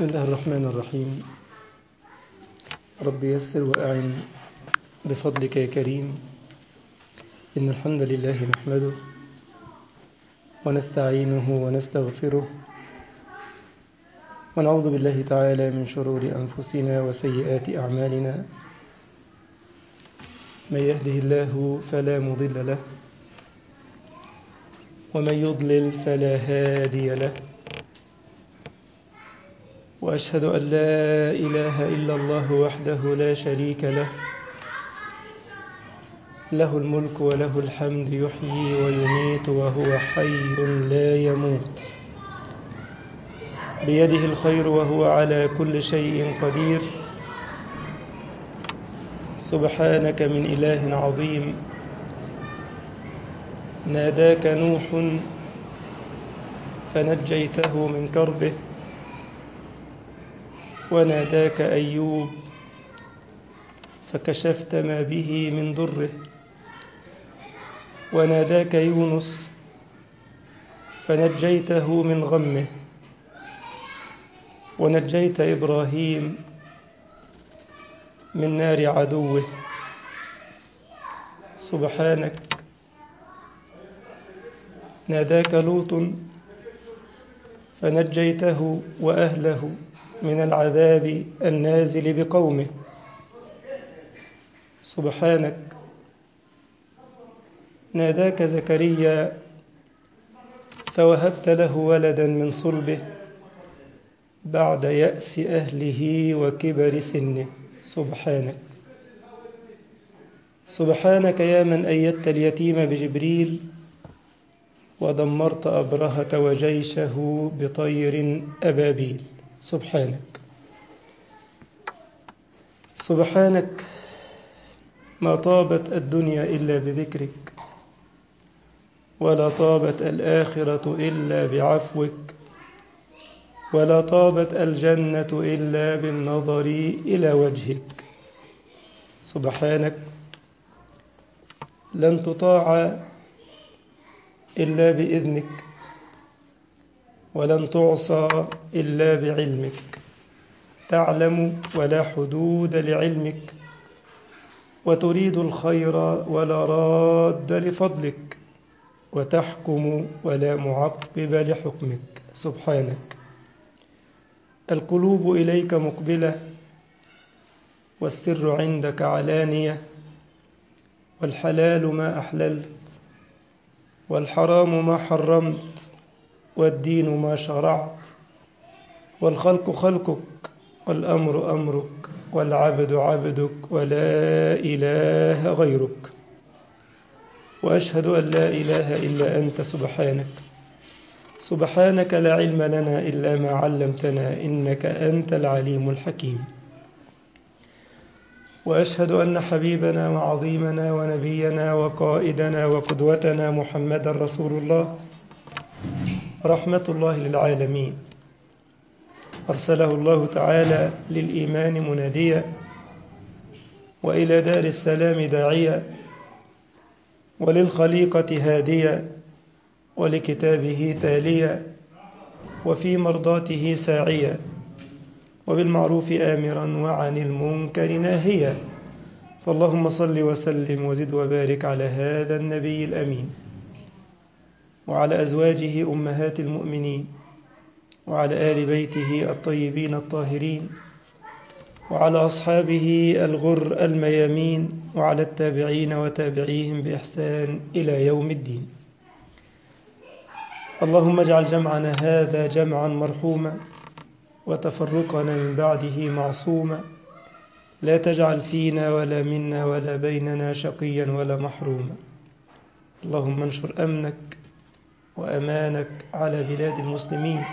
بسم الله الرحمن الرحيم. رب يسر وأعن بفضلك يا كريم. إن الحمد لله نحمده ونستعينه ونستغفره ونعوذ بالله تعالى من شرور أنفسنا وسيئات أعمالنا. من يهده الله فلا مضل له ومن يضلل فلا هادي له، وأشهد أن لا إله إلا الله وحده لا شريك له، له الملك وله الحمد يحيي ويميت وهو حي لا يموت، بيده الخير وهو على كل شيء قدير. سبحانك من إله عظيم، ناداك نوح فنجيته من كربه، وناداك أيوب فكشفت ما به من ضره، وناداك يونس فنجيته من غمه، ونجيت إبراهيم من نار عدوه. سبحانك ناداك لوط فنجيته وأهله من العذاب النازل بقومه. سبحانك ناداك زكريا فوهبت له ولدا من صلبه بعد يأس أهله وكبر سنه. سبحانك يا من أيدت اليتيم بجبريل ودمرت أبرهة وجيشه بطير أبابيل. سبحانك ما طابت الدنيا إلا بذكرك، ولا طابت الآخرة إلا بعفوك، ولا طابت الجنة إلا بالنظر إلى وجهك. سبحانك لن تطاع إلا بإذنك، ولن تعصى إلا بعلمك. تعلم ولا حدود لعلمك، وتريد الخير ولا راد لفضلك، وتحكم ولا معقب لحكمك. سبحانك القلوب إليك مقبلة، والسر عندك علانية، والحلال ما أحللت، والحرام ما حرمت، والدين ما شرعت، والخلق خلقك، والأمر أمرك، والعبد عبدك، ولا إله غيرك. وأشهد أن لا إله إلا أنت. سبحانك لا علم لنا إلا ما علمتنا، إنك أنت العليم الحكيم. وأشهد أن حبيبنا وعظيمنا ونبينا وقائدنا وقدوتنا محمد رسول الله، رحمة الله للعالمين، أرسله الله تعالى للإيمان مناديا، وإلى دار السلام داعيا، وللخليقة هاديا، ولكتابه تاليا، وفي مرضاته ساعيا، وبالمعروف آمرا وعن المنكر ناهيا. فاللهم صل وسلم وزد وبارك على هذا النبي الأمين، وعلى أزواجه أمهات المؤمنين، وعلى آل بيته الطيبين الطاهرين، وعلى أصحابه الغر الميامين، وعلى التابعين وتابعيهم بإحسان إلى يوم الدين. اللهم اجعل جمعنا هذا جمعا مرحوما، وتفرقنا من بعده معصوما، لا تجعل فينا ولا منا ولا بيننا شقيا ولا محروما. اللهم انشر أمنك وأمانك على بلاد المسلمين.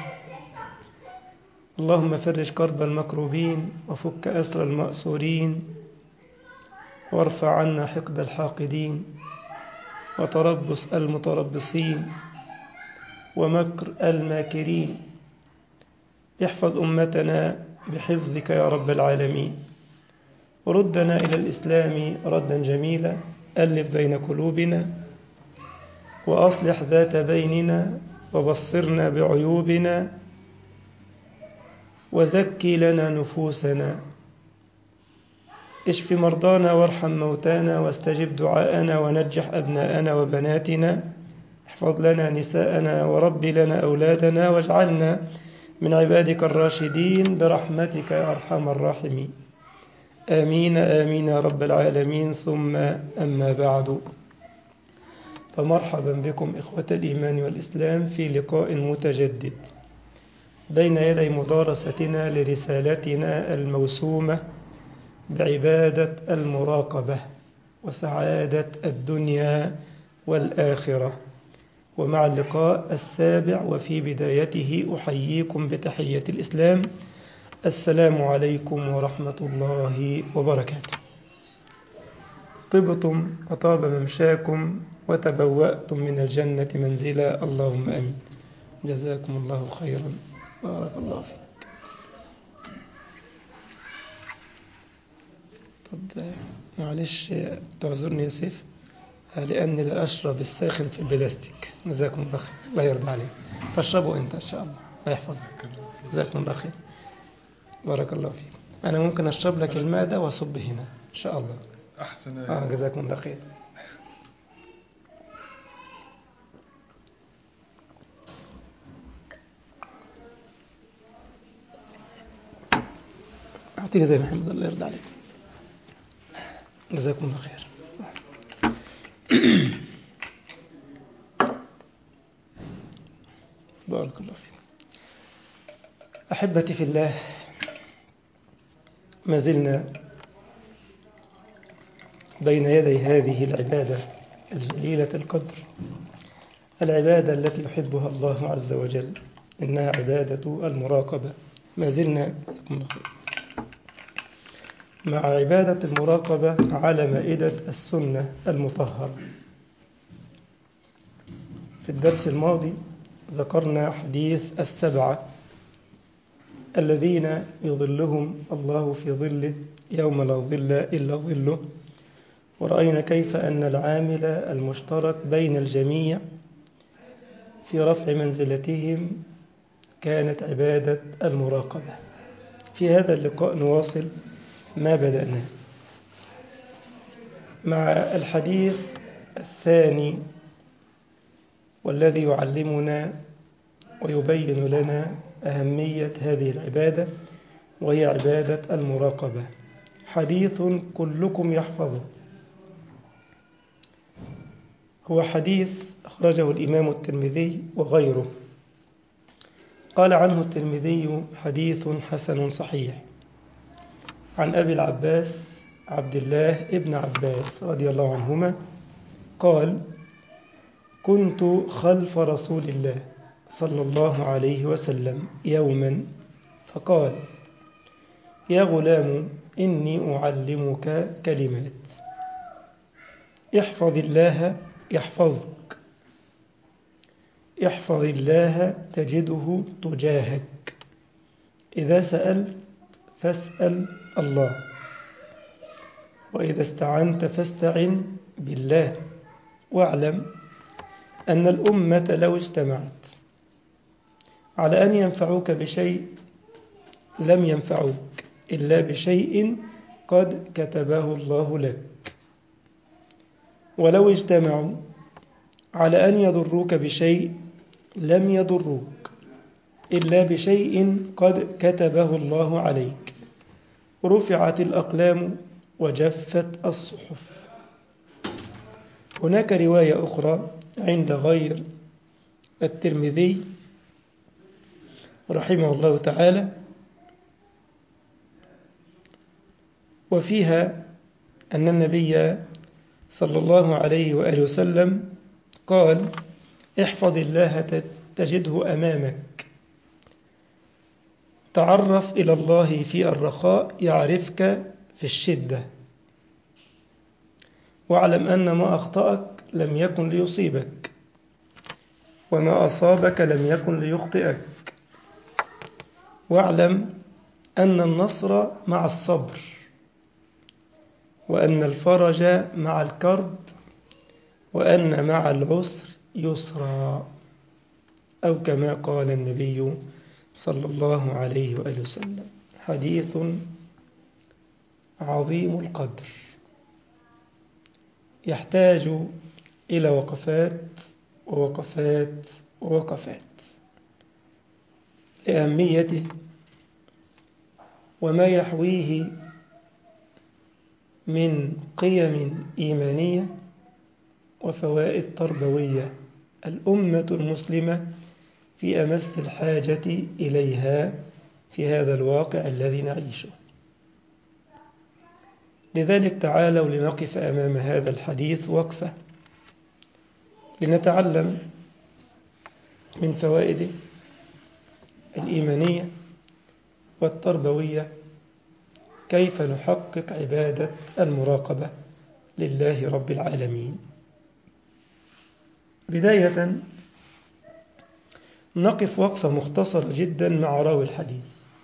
اللهم فرج كرب المكروبين، وفك أسر المأسورين، وارفع عنا حقد الحاقدين، وتربص المتربصين، ومكر الماكرين. احفظ أمتنا بحفظك يا رب العالمين، وردنا إلى الإسلام ردا جميلا. ألف بين قلوبنا، وأصلح ذات بيننا، وبصرنا بعيوبنا، وزكي لنا نفوسنا، اشف مرضانا وارحم موتانا، واستجب دعاءنا ونجح أبناءنا وبناتنا، احفظ لنا نساءنا ورب لنا أولادنا، واجعلنا من عبادك الراشدين برحمتك يا أرحم الراحمين. آمين آمين يا رب العالمين. ثم أما بعد، فمرحبا بكم إخوة الإيمان والإسلام في لقاء متجدد بين يدي مدارستنا لرسالتنا الموسومة بعبادة المراقبة وسعادة الدنيا والآخرة. ومع اللقاء السابع وفي بدايته أحييكم بتحية الإسلام: السلام عليكم ورحمة الله وبركاته. طبتم وطاب ممشاكم وتبوأتم من الجنة منزلا، اللهم أمين. جزاكم الله خيرا، بارك الله فيك. طب معلش تعذرني يا سيف، لأني لا أشرب الساخن في البلاستيك. جزاكم الله خير، الله يرضى عليك. فاشربوا أنت إن شاء الله، الله يحفظك. جزاكم الله خير، بارك الله فيك. أنا ممكن أشرب لك الماء ده وأصب هنا إن شاء الله. أحسن. جزاكم الله خير. أعطيني ده يا محمد، الله يرضى عليك. جزاكم الله خير. بارك الله فيك. أحبتي في الله، ما زلنا بين يدي هذه العبادة الجليلة القدر، العبادة التي يحبها الله عز وجل، إنها عبادة المراقبة. ما زلنا مع عبادة المراقبة على مائدة السنة المطهرة. في الدرس الماضي ذكرنا حديث السبعة الذين يظلهم الله في ظله يوم لا ظل إلا ظله، ورأينا كيف أن العامل المشترك بين الجميع في رفع منزلتهم كانت عبادة المراقبة. في هذا اللقاء نواصل ما بدأناه مع الحديث الثاني، والذي يعلمنا ويبين لنا أهمية هذه العبادة، وهي عبادة المراقبة. حديث كلكم يحفظه، هو حديث أخرجه الإمام الترمذي وغيره. قال عنه الترمذي: حديث حسن صحيح، عن أبي العباس عبد الله ابن عباس رضي الله عنهما قال: كنت خلف رسول الله صلى الله عليه وسلم يوما فقال: يا غلام، إني أعلمك كلمات، احفظ الله يحفظك، احفظ الله تجده تجاهك، إذا سألت فاسأل الله، وإذا استعنت فاستعن بالله، واعلم أن الأمة لو اجتمعت على أن ينفعوك بشيء لم ينفعوك إلا بشيء قد كتبه الله لك، ولو اجتمعوا على أن يضروك بشيء لم يضروك إلا بشيء قد كتبه الله عليك، رفعت الأقلام وجفت الصحف. هناك رواية أخرى عند غير الترمذي رحمه الله تعالى، وفيها أن النبي صلى الله عليه وآله وسلم قال: احفظ الله تجده أمامك، تعرف إلى الله في الرخاء يعرفك في الشدة، واعلم أن ما أخطأك لم يكن ليصيبك، وما أصابك لم يكن ليخطئك، واعلم أن النصر مع الصبر، وأن الفرج مع الكرب، وأن مع العسر يسرا، أو كما قال النبي صلى الله عليه وآله وسلم. حديث عظيم القدر يحتاج إلى وقفات ووقفات ووقفات لأهميته وما يحويه من قيم إيمانية وفوائد تربوية الأمة المسلمة في أمس الحاجة إليها في هذا الواقع الذي نعيشه. لذلك تعالوا لنقف أمام هذا الحديث وقفة لنتعلم من فوائده الإيمانية والتربوية كيف نحقق عبادة المراقبة لله رب العالمين. بداية نقف وقفة مختصرة جدا مع راوي الحديث،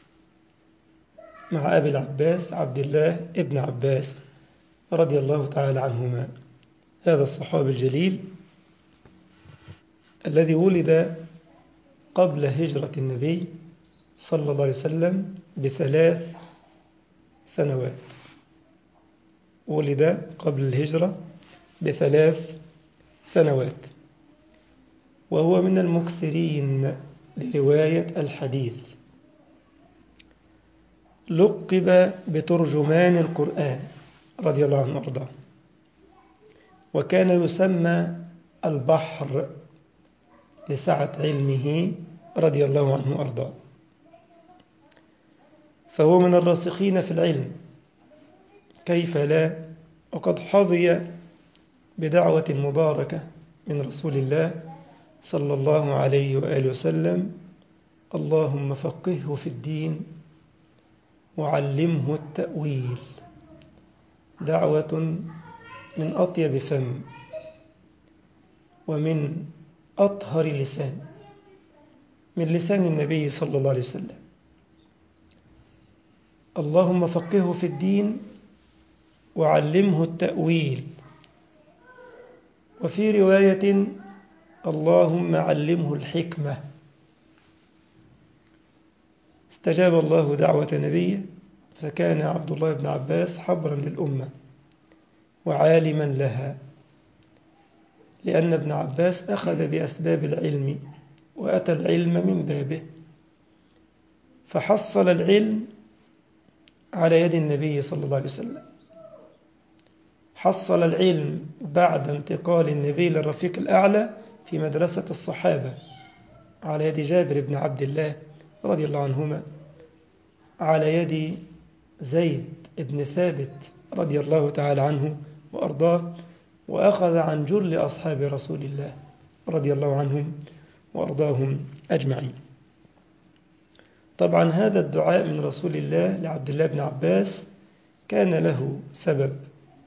مع أبي العباس عبد الله ابن عباس رضي الله تعالى عنهما. هذا الصحابي الجليل الذي ولد قبل هجرة النبي صلى الله عليه وسلم ب3 سنوات. ولد قبل الهجرة ب3 سنوات، وهو من المكثرين لرواية الحديث. لقب بترجمان القرآن رضي الله عنه وارضاه، وكان يسمى البحر لسعة علمه رضي الله عنه وارضاه. فهو من الراسخين في العلم، كيف لا، وقد حظي بدعوة مباركة من رسول الله صلى الله عليه وآله وسلم: اللهم فقهه في الدين وعلمه التأويل. دعوة من أطيب فم ومن أطهر لسان، من لسان النبي صلى الله عليه وسلم. اللهم فقهه في الدين وعلمه التأويل. وفي رواية: اللهم علمه الحكمة. استجاب الله دعوة نبيه، فكان عبد الله بن عباس حبرا للأمة وعالما لها، لأن ابن عباس أخذ بأسباب العلم وأتى العلم من بابه، فحصل العلم على يد النبي صلى الله عليه وسلم. حصل العلم بعد انتقال النبي للرفيق الأعلى في مدرسة الصحابة على يد جابر بن عبد الله رضي الله عنهما، على يد زيد بن ثابت رضي الله تعالى عنه وأرضاه، وأخذ عن جل أصحاب رسول الله رضي الله عنهم وأرضاهم أجمعين. طبعا هذا الدعاء من رسول الله لعبد الله بن عباس كان له سبب.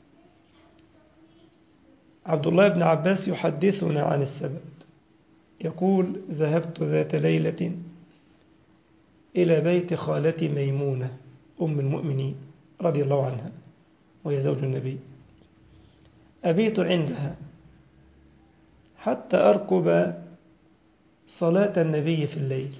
عبد الله بن عباس يحدثنا عن السبب، يقول: ذهبت ذات ليلة إلى بيت خالتي ميمونة أم المؤمنين رضي الله عنها، وهي زوج النبي. أبيت عندها حتى أرقب صلاة النبي في الليل.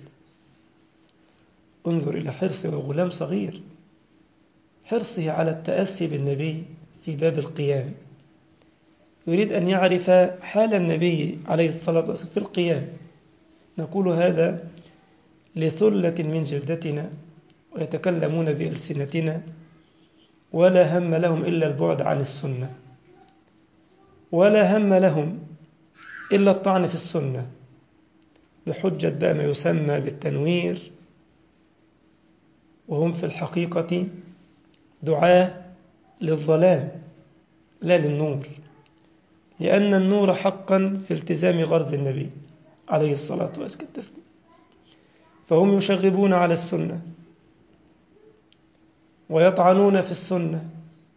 انظر إلى حرصه، وغلام صغير، حرصه على التأسي بالنبي في باب القيام، يريد أن يعرف حال النبي عليه الصلاة والسلام في القيام. نقول هذا لثلة من جلدتنا ويتكلمون بألسنتنا، ولا هم لهم إلا البعد عن السنة، ولا هم لهم إلا الطعن في السنة بحجة بقى ما يسمى بالتنوير، وهم في الحقيقة دعاة للظلام لا للنور، لأن النور حقا في التزام غرز النبي عليه الصلاة والسلام. فهم يشغبون على السنة ويطعنون في السنة،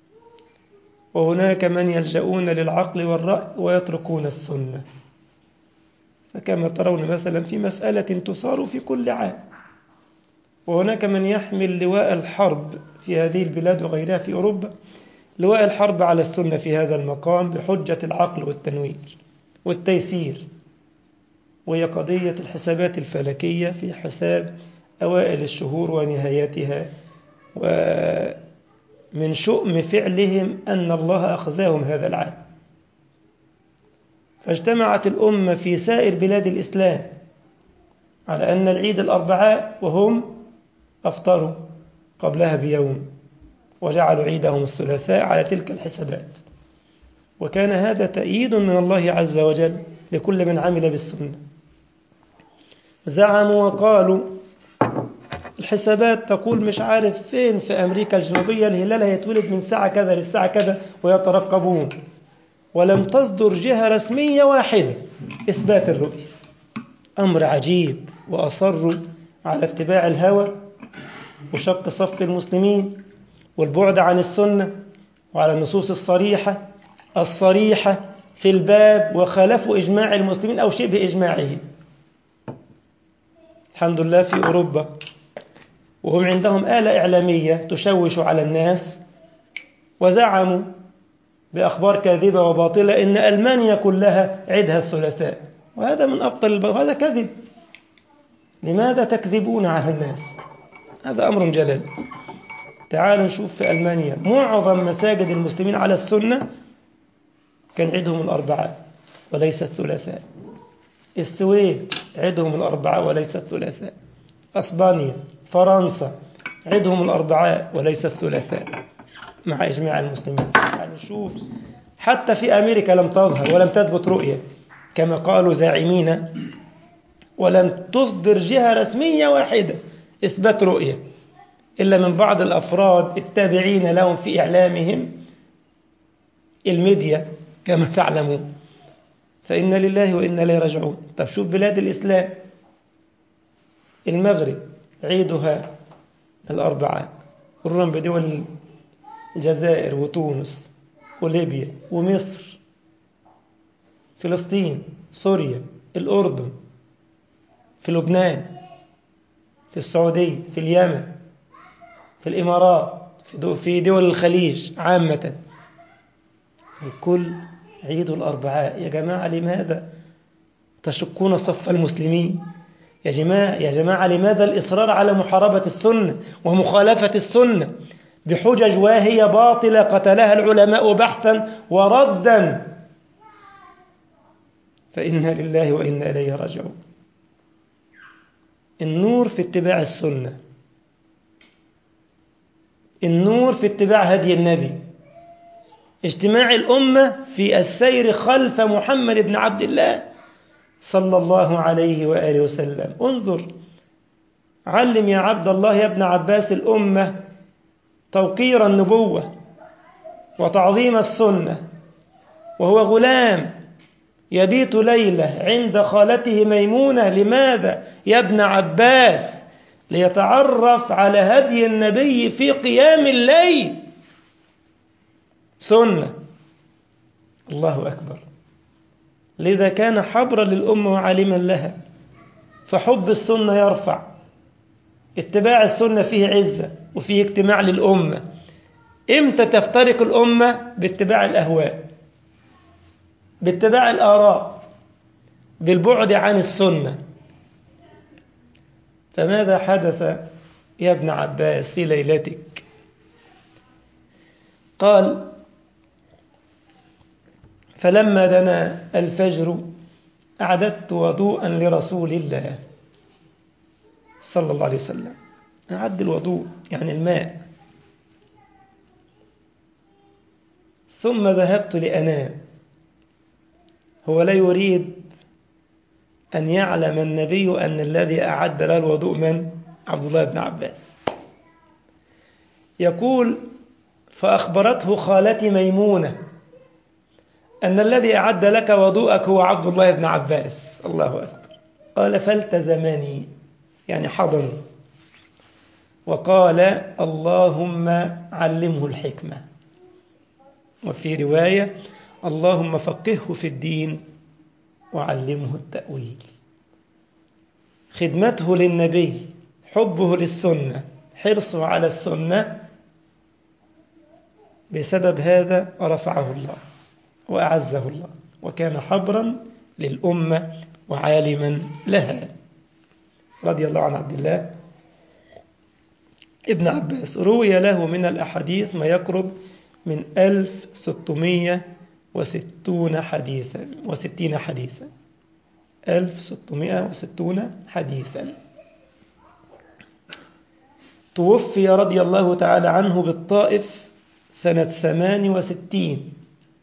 وهناك من يلجؤون للعقل والرأي ويتركون السنة. فكما ترون مثلا في مسألة تثار في كل عام، وهناك من يحمل لواء الحرب في هذه البلاد وغيرها في أوروبا، لواء الحرب على السنة في هذا المقام بحجة العقل والتنوير والتيسير، وهي قضية الحسابات الفلكية في حساب أوائل الشهور ونهايتها، ومن شؤم فعلهم أن الله أخزاهم هذا العام. فاجتمعت الأمة في سائر بلاد الإسلام على أن العيد الأربعاء، وهم أفطروا قبلها بيوم وجعلوا عيدهم الثلاثاء على تلك الحسابات. وكان هذا تأييد من الله عز وجل لكل من عمل بالسنة. زعموا وقالوا الحسابات تقول مش عارف فين في أمريكا الجنوبية الهلال هيتولد من ساعة كذا للساعة كذا، ويترقبون، ولم تصدر جهة رسمية واحدة إثبات الرؤية. أمر عجيب. وأصروا على اتباع الهوى وشق صف المسلمين والبعد عن السنة وعلى النصوص الصريحة في الباب، وخالفوا إجماع المسلمين أو شبه إجماعه. الحمد لله في أوروبا وهم عندهم آلة إعلامية تشوش على الناس، وزعموا بأخبار كاذبة وباطلة إن ألمانيا كلها عيدها الثلاثاء، وهذا من أبطل وهذا كذب. لماذا تكذبون على الناس؟ هذا أمر جلل. تعالوا نشوف في ألمانيا معظم مساجد المسلمين على السنة كان عيدهم الأربعاء وليس الثلاثاء. السويد عيدهم الأربعاء وليس الثلاثاء. أسبانيا، فرنسا عيدهم الأربعاء وليس الثلاثاء مع إجماع المسلمين. يعني نشوف حتى في أمريكا لم تظهر ولم تثبت رؤية كما قالوا زاعمين، ولم تصدر جهة رسمية واحدة إثبات رؤية إلا من بعض الأفراد التابعين لهم في إعلامهم الميديا كما تعلمون. فإن لله وإنا إليه راجعون. طب شوف بلاد الإسلام، المغرب عيدها الأربعاء، مرورا بدول الجزائر وتونس وليبيا ومصر، فلسطين، سوريا، الأردن، في لبنان، في السعودية، في اليمن، في الإمارات، في دول الخليج عامة، الكل عيد الأربعاء. يا جماعة لماذا تشقون صف المسلمين؟ يا جماعة لماذا الإصرار على محاربة السنة ومخالفة السنة بحجج واهية باطلة قتلها العلماء بحثا وردا؟ فإنا لله وإنا إليه راجعون. النور في اتباع السنة، النور في اتباع هدي النبي، اجتماع الأمة في السير خلف محمد بن عبد الله صلى الله عليه وآله وسلم. انظر، علم يا عبد الله يا ابن عباس الأمة توقير النبوة وتعظيم السنة، وهو غلام يبيت ليلة عند خالته ميمونة. لماذا يا ابن عباس؟ ليتعرف على هدي النبي في قيام الليل. سنة. الله أكبر. لذا كان حبرا للأمة وعالما لها. فحب السنة يرفع، اتباع السنة فيه عزة وفيه اجتماع للأمة. إمتى تفترق الأمة؟ باتباع الأهواء، باتباع الآراء، بالبعد عن السنة. فماذا حدث يا ابن عباس في ليلتك؟ قال: فلما دنا الفجر أعددت وضوءا لرسول الله صلى الله عليه وسلم. أعد الوضوء يعني الماء. ثم ذهبت لأنام. هو لا يريد أن يعلم النبي أن الذي أعد له الوضوء من؟ عبد الله بن عباس. يقول: فأخبرته خالتي ميمونة أن الذي أعد لك وضوءك هو عبد الله بن عباس. الله أكبر. قال: فالتزمني يعني حضني وقال: اللهم علمه الحكمة. وفي رواية: اللهم فقهه في الدين وعلمه التأويل. خدمته للنبي، حبه للسنة، حرصه على السنة، بسبب هذا رفعه الله وأعزه الله، وكان حبرا للأمة وعالما لها. رضي الله عن عبد الله ابن عباس روي له من الأحاديث ما يقرب من 1660 حديثا 1660 حديثا. توفي رضي الله تعالى عنه بالطائف سنة 68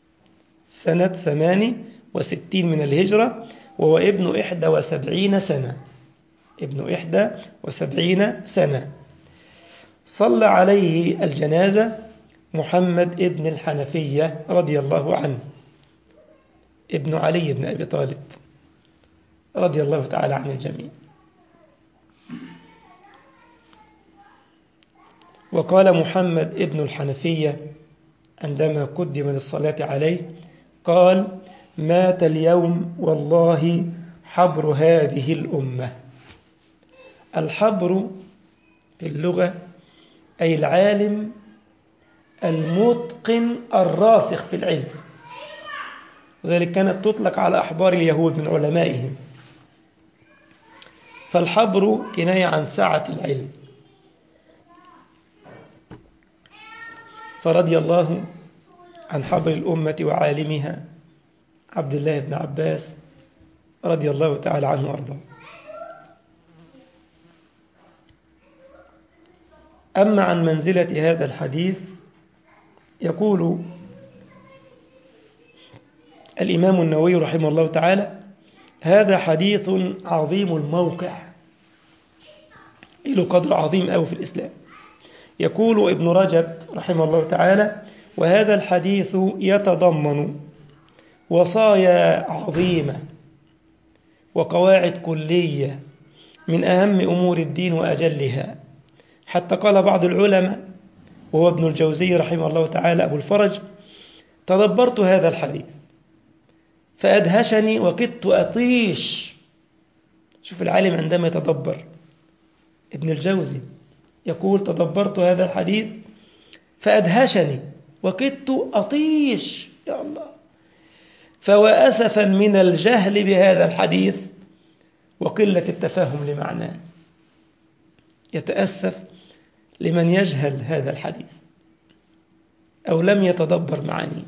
من الهجرة، وهو ابن 71 سنة. ابن 71 سنة. صلى عليه الجنازة محمد ابن الحنفية رضي الله عنه، ابن علي بن أبي طالب رضي الله تعالى عن الجميع. وقال محمد ابن الحنفية عندما قدم للصلاة عليه، قال: مات اليوم والله حبر هذه الأمة. الحبر في اللغة أي العالم المتقن الراسخ في العلم، وذلك كانت تطلق على أحبار اليهود من علمائهم. فالحبر كناية عن سعة العلم. فرضي الله عن حبر الأمة وعالمها عبد الله بن عباس رضي الله تعالى عنه وأرضاه. أما عن منزلة هذا الحديث، يقول الإمام النووي رحمه الله تعالى: هذا حديث عظيم الموقع، له قدر عظيم أوي في الإسلام. يقول ابن رجب رحمه الله تعالى: وهذا الحديث يتضمن وصايا عظيمة وقواعد كلية من أهم أمور الدين وأجلها، حتى قال بعض العلماء وهو ابن الجوزي رحمه الله تعالى أبو الفرج: تدبرت هذا الحديث فأدهشني وكدت أطيش. شوف العالم عندما يتدبر. ابن الجوزي يقول: تدبرت هذا الحديث فأدهشني وكدت أطيش. يا الله! فوأسفا من الجهل بهذا الحديث وقلة التفاهم لمعناه. يتأسف لمن يجهل هذا الحديث أو لم يتدبر معانيه.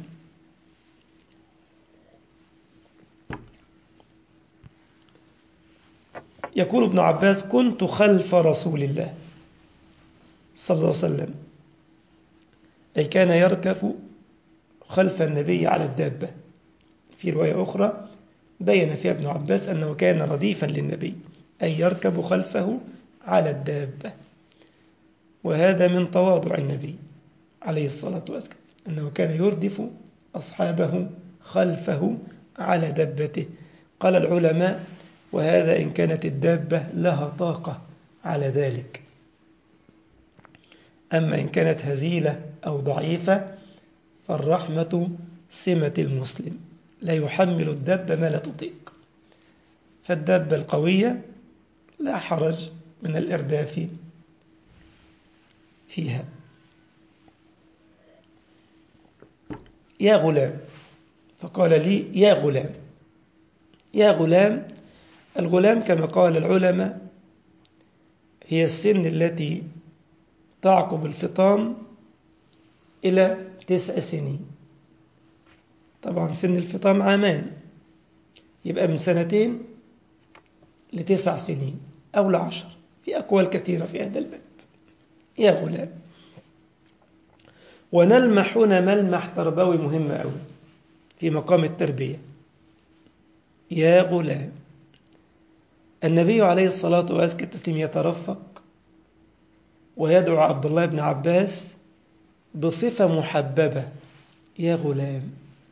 يقول ابن عباس: كنت خلف رسول الله صلى الله عليه وسلم، أي كان يركب خلف النبي على الدابة. في رواية أخرى بين فيها ابن عباس أنه كان رديفا للنبي، أي يركب خلفه على الدابة. وهذا من تواضع النبي عليه الصلاة والسلام، أنه كان يردف أصحابه خلفه على دابته. قال العلماء: وهذا إن كانت الدابة لها طاقة على ذلك، أما إن كانت هزيلة أو ضعيفة فالرحمة سمة المسلم، لا يحمل الدابة ما لا تطيق. فالدابة القوية لا حرج من الإرداف فيها. يا غلام، فقال لي: يا غلام. يا غلام، الغلام كما قال العلماء هي السن التي تعقب الفطام إلى 9 سنين. طبعا سن الفطام 2 عام، يبقى من 2 ل9 سنين أو ل10. في أقوال كثيرة في هذا الباب. يا غلام. ونلمح هنا ملمح تربوي مهم أوي في مقام التربية. يا غلام. النبي عليه الصلاة والسلام يترفق ويدعو عبد الله بن عباس بصفة محببة: يا غلام.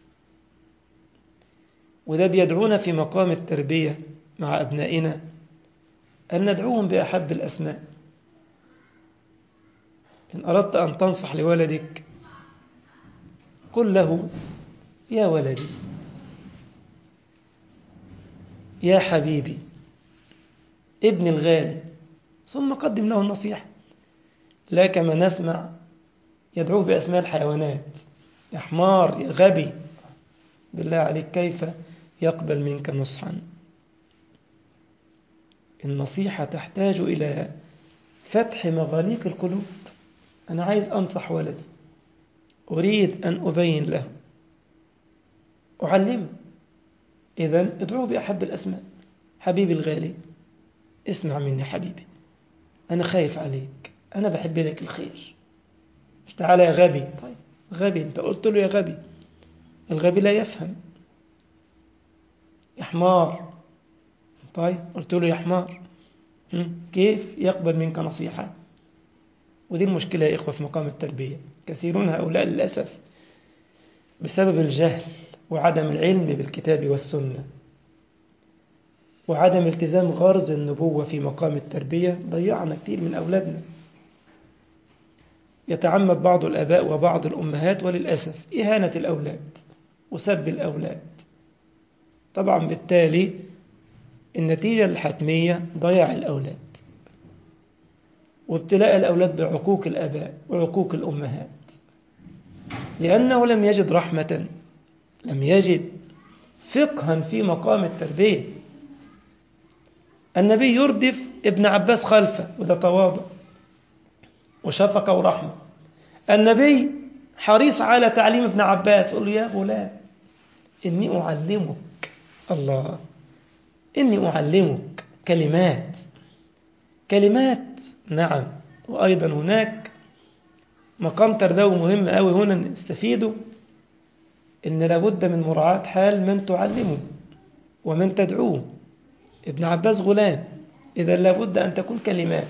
وده بيدعونا في مقام التربية مع أبنائنا أن ندعوهم بأحب الأسماء. إن أردت أن تنصح لولدك قل له: يا ولدي، يا حبيبي، ابن الغالي، ثم قدم له النصيحة. لا كما نسمع يدعوه بأسماء الحيوانات: يا حمار، يا غبي. بالله عليك، كيف يقبل منك نصحا؟ النصيحة تحتاج إلى فتح مغاليق القلوب. أنا عايز أنصح ولدي، أريد أن أبين له، أعلمه. إذن ادعوه بأحب الأسماء. حبيبي الغالي، اسمع مني حبيبي، أنا خايف عليك، أنا بحب لك الخير. مش تعالى يا غبي. طيب غبي، أنت قلت له يا غبي. الغبي لا يفهم. يا حمار. طيب قلت له يا حمار. كيف يقبل منك نصيحة؟ ودي المشكلة يا إخوة في مقام التربية. كثيرون هؤلاء للأسف بسبب الجهل وعدم العلم بالكتاب والسنة وعدم التزام غرز النبوة في مقام التربية ضيعنا كثير من أولادنا. يتعمد بعض الآباء وبعض الأمهات وللأسف إهانة الأولاد وسب الأولاد. طبعا بالتالي النتيجة الحتمية ضياع الأولاد وابتلاء الأولاد بعقوق الآباء وعقوق الأمهات، لأنه لم يجد رحمة، لم يجد فقها في مقام التربية. النبي يردف ابن عباس خلفه، وده تواضع وشفقة ورحمة. النبي حريص على تعليم ابن عباس، يقول له يا غلام إني أعلمك، الله، إني أعلمك كلمات. نعم. وأيضا هناك مقام تربوي مهم أوي هنا نستفيده، إن لابد من مراعاة حال من تعلمه ومن تدعوه. ابن عباس غلام، إذا لابد أن تكون كلمات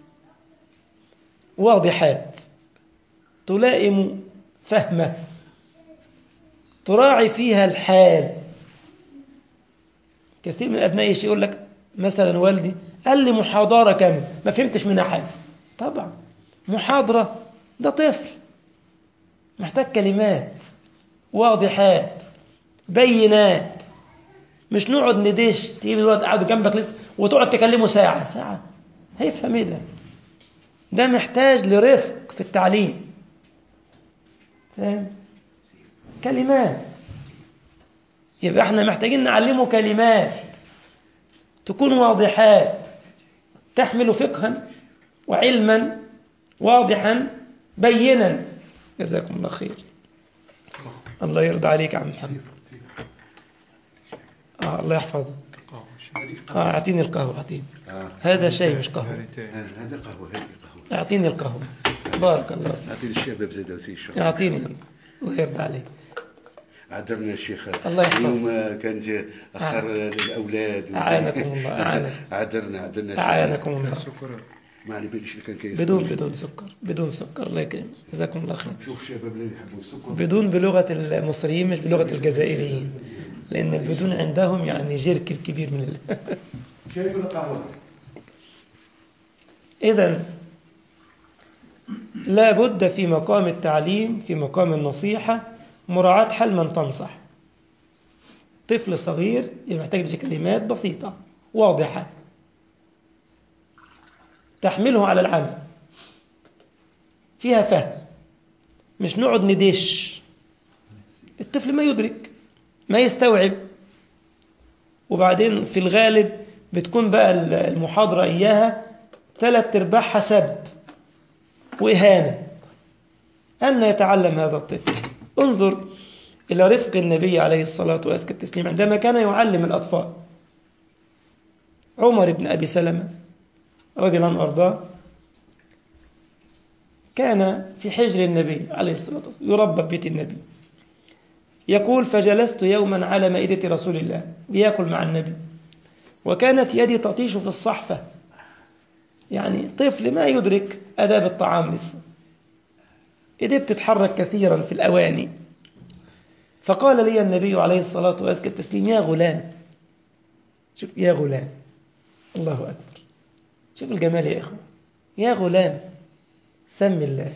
واضحات تلائم فهمه، تراعي فيها الحال. كثير من أبنائي يقول لك مثلا والدي قال لي محاضرة كاملة ما فهمتش منها حاجة. طبعا محاضرة، ده طفل محتاج كلمات واضحات بينات. مش نقعد ندش تجيب الولد قاعد جنبك لسه وتقعد تكلمه ساعة هيفهم ايه ده؟ ده محتاج لرفق في التعليم. فاهم؟ كلمات. يبقى احنا محتاجين نعلمه كلمات تكون واضحات تحمل فقها وعلما واضحا بينا. جزاكم الله خير. الله يرضى عليك يا عم محمد. الله يحفظك. اعطيني القهوة، اعطيني. هذا شاي مش قهوة. هذا قهوة. اعطيني القهوة. بارك الله فيك. اعطيني الشباب زاد وسيش. اعطيني. الله يرضى عليك. عذرنا الشيخ اليوم كانت اخر الاولاد. اعانكم الله. عذرنا اعانكم الله. ما علي باليش كان كيف بدون سكر. الله يكرمك. جزاكم الله خير. شوف الشباب اللي يحبوا السكر بدون بلغة المصريين مش بلغة الجزائريين، لأن البدون عندهم يعني جرك الكبير من كيف القهوة. إذن لا بد في مقام التعليم، في مقام النصيحة، مراعاة حال من تنصح. طفل صغير يحتاج كلمات بسيطة واضحة تحمله على العمل، فيها فهم. مش نقعد ندش، الطفل ما يدرك ما يستوعب. وبعدين في الغالب بتكون بقى المحاضرة إياها 3/4 سب وإهانة. أن يتعلم هذا الطفل؟ انظر إلى رفق النبي عليه الصلاة والسلام عندما كان يعلم الأطفال. عمر بن أبي سلمة رضي الله عنه وأرضاه كان في حجر النبي عليه الصلاة والسلام، يربى ببيت النبي. يقول فجلست يوما على مائدة رسول الله ليأكل مع النبي، وكانت يدي تطيش في الصحفة. يعني طفل ما يدرك آداب الطعام لسه، يدي بتتحرك كثيرا في الأواني. فقال لي النبي عليه الصلاة والسلام يا غلام. شوف يا غلام، الله أكبر، شوف الجمال يا إخوة. يا غلام سم الله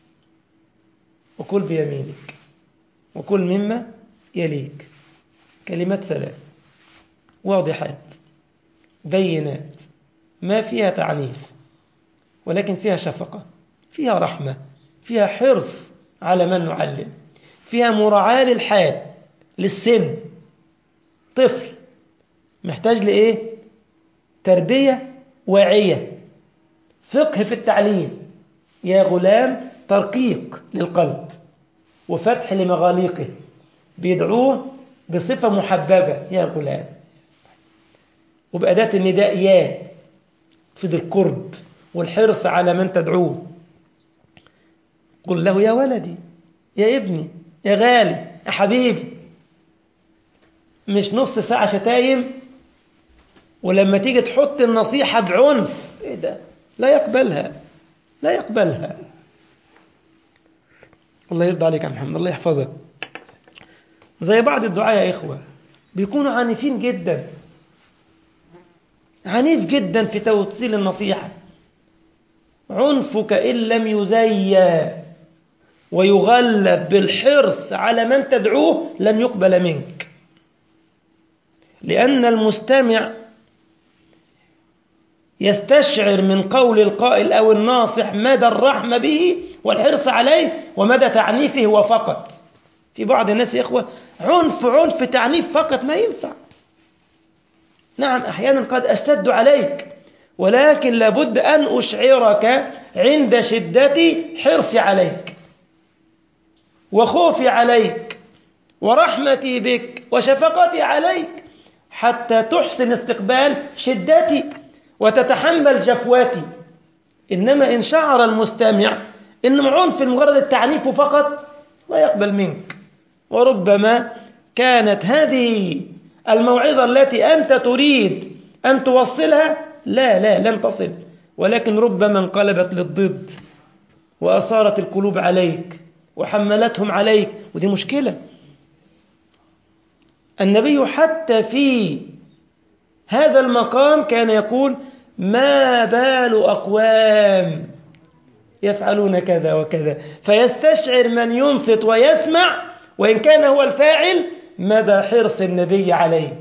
وكل بيمينك وكل مما يليك. كلمات 3 واضحات بينات، ما فيها تعنيف ولكن فيها شفقة، فيها رحمة، فيها حرص على من نعلم، فيها مراعاة للحال للسن. طفل محتاج لإيه؟ تربية واعية، فقه في التعليم. يا غلام ترقيق للقلب وفتح لمغاليقه، بيدعوه بصفة محببة يا غلام، وبأداة النداء يا، تفيد القرب والحرص على من تدعوه. قل له يا ولدي، يا ابني، يا غالي، يا حبيبي. مش نص ساعة شتايم، ولما تيجي تحط النصيحة بعنف، ايه ده؟ لا يقبلها، لا يقبلها. الله يرضى عليك يا محمد، الله يحفظك. زي بعض الدعاء يا إخوة بيكونوا عنيفين جدا، عنيف جدا في توصيل النصيحة. عنفك إن لم يزيى ويغلب بالحرص على من تدعوه لن يقبل منك، لأن المستمع يستشعر من قول القائل أو الناصح مدى الرحمة به والحرص عليه ومدى تعنيفه هو فقط. في بعض الناس يا إخوة عنف تعنيف فقط ما ينفع. نعم أحيانا قد أشتد عليك، ولكن لابد أن أشعرك عند شدة حرصي عليك وخوفي عليك ورحمتي بك وشفقتي عليك، حتى تحسن استقبال شدتي وتتحمل جفواتي. إنما إن شعر المستمع إن عنف مجرد التعنيف فقط لا يقبل منك. وربما كانت هذه الموعظة التي أنت تريد أن توصلها لن تصل، ولكن ربما انقلبت للضد وأثارت القلوب عليك وحملتهم عليك، ودي مشكلة. النبي حتى في هذا المقام كان يقول ما بال أقوام يفعلون كذا وكذا، فيستشعر من ينصت ويسمع وإن كان هو الفاعل مدى حرص النبي عليه.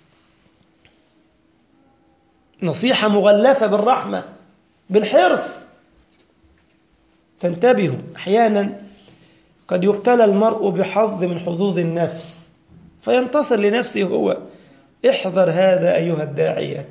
نصيحة مغلفة بالرحمة بالحرص. فانتبهوا، أحيانا قد يبتلى المرء بحظ من حظوظ النفس فينتصر لنفسه هو. احذر هذا أيها الداعية،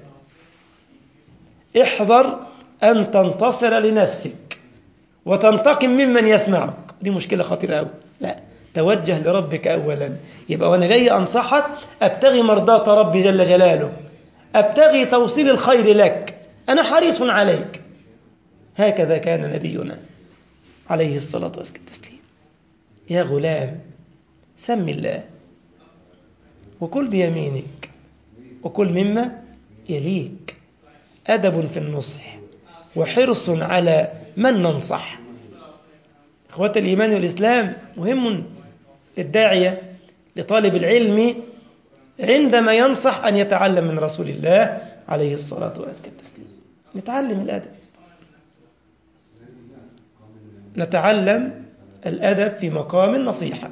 احذر أن تنتصر لنفسك وتنتقم ممن يسمعك، دي مشكلة خطيرة أوي. لا، توجه لربك أولا. يبقى وأنا جاي أنصحك أبتغي مرضاة ربي جل جلاله، أبتغي توصيل الخير لك، أنا حريص عليك. هكذا كان نبينا عليه الصلاة والسلام. يا غلام سم الله وكل بيمينك وكل مما يليك. أدب في النصح وحرص على من ننصح. إخوة الإيمان والإسلام، مهم الداعية لطالب العلم عندما ينصح أن يتعلم من رسول الله عليه الصلاة والسلام. نتعلم الأدب، نتعلم الأدب في مقام النصيحة.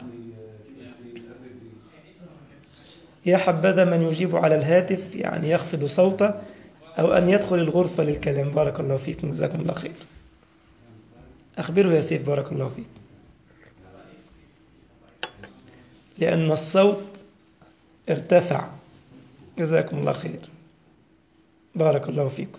يا حبذا من يجيب على الهاتف، يعني يخفض صوته أو أن يدخل الغرفة للكلام. بارك الله فيكم، جزاكم الله خير. أخبره يا سيف بارك الله فيك، لأن الصوت ارتفع. جزاكم الله خير، بارك الله فيكم.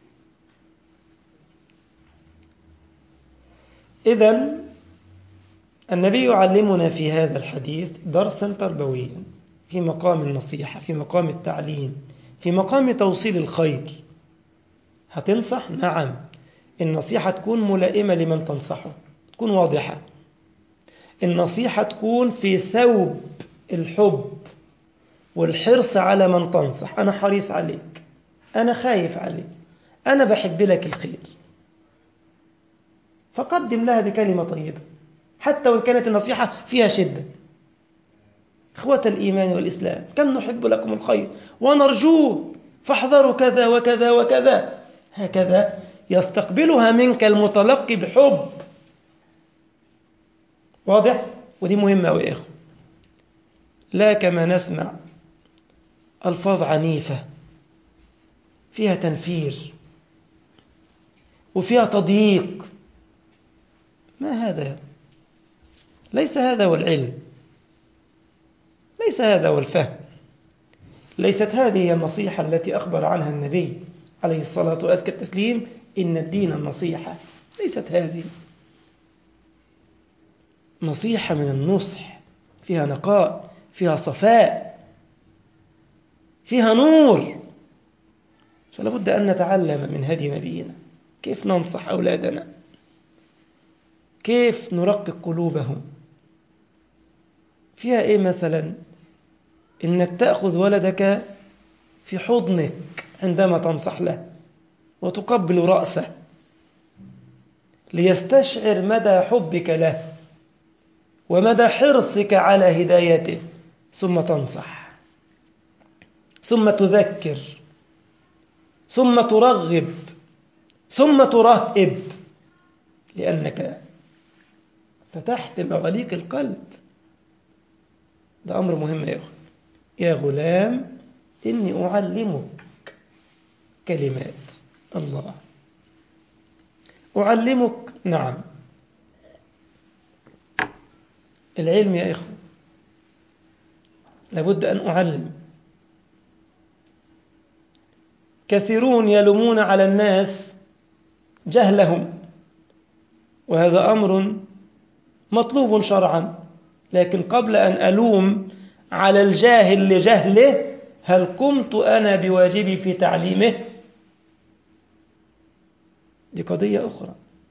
إذن النبي يعلمنا في هذا الحديث درسا تربويا في مقام النصيحة، في مقام التعليم، في مقام توصيل الخير. هتنصح؟ نعم، النصيحة تكون ملائمة لمن تنصحه، تكون واضحة. النصيحة تكون في ثوب الحب والحرص على من تنصح. أنا حريص عليك، أنا خايف عليك، أنا بحب لك الخير، فقدم لها بكلمة طيبة حتى وإن كانت النصيحة فيها شدة. إخوة الإيمان والإسلام، كم نحب لكم الخير ونرجوه، فاحذروا كذا وكذا وكذا. هكذا يستقبلها منك المتلقي بحب. واضح؟ ودي مهمة أوي يا إخوة. لا كما نسمع ألفاظ عنيفة فيها تنفير وفيها تضييق. ما هذا؟ ليس هذا هو العلم، ليس هذا هو الفهم، ليست هذه هي النصيحة التي أخبر عنها النبي عليه الصلاة والتسليم. إن الدين النصيحة. ليست هذه نصيحة من النصح، فيها نقاء، فيها صفاء، فيها نور. فلا بد أن نتعلم من هدي نبينا كيف ننصح أولادنا، كيف نرقق قلوبهم. فيها إيه مثلا؟ إنك تأخذ ولدك في حضنك عندما تنصح له وتقبل رأسه ليستشعر مدى حبك له ومدى حرصك على هدايته، ثم تنصح، ثم تذكر، ثم ترغب، ثم ترهب، لأنك فتحت مغاليق القلب. ده أمر مهم يا أخي. يا غلام إني أعلمك كلمات. الله، أعلمك. نعم، العلم يا إخوة لابد أن أعلم. كثيرون يلومون على الناس جهلهم، وهذا أمر مطلوب شرعا، لكن قبل أن ألوم على الجاهل لجهله، هل قمت أنا بواجبي في تعليمه؟ دي قضية أخرى.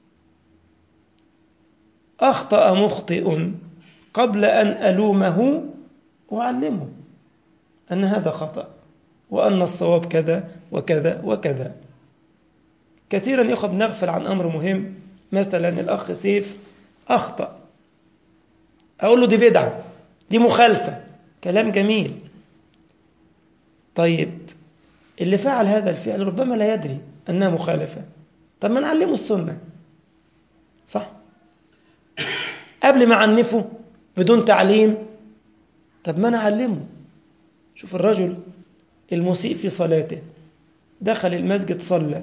أخطأ مخطئ، قبل أن ألومه أعلمه أن هذا خطأ وأن الصواب كذا وكذا وكذا. كثيرا يأخذ نغفل عن أمر مهم. مثلا الأخ سيف أخطأ، أقول له دي بدعة، دي مخالفة، كلام جميل. طيب اللي فعل هذا الفعل ربما لا يدري أنها مخالفة، طب ما نعلمه السنة، صح؟ قبل ما عنفه بدون تعليم، طب ما نعلمه. شوف الرجل المسيء في صلاته، دخل المسجد صلى،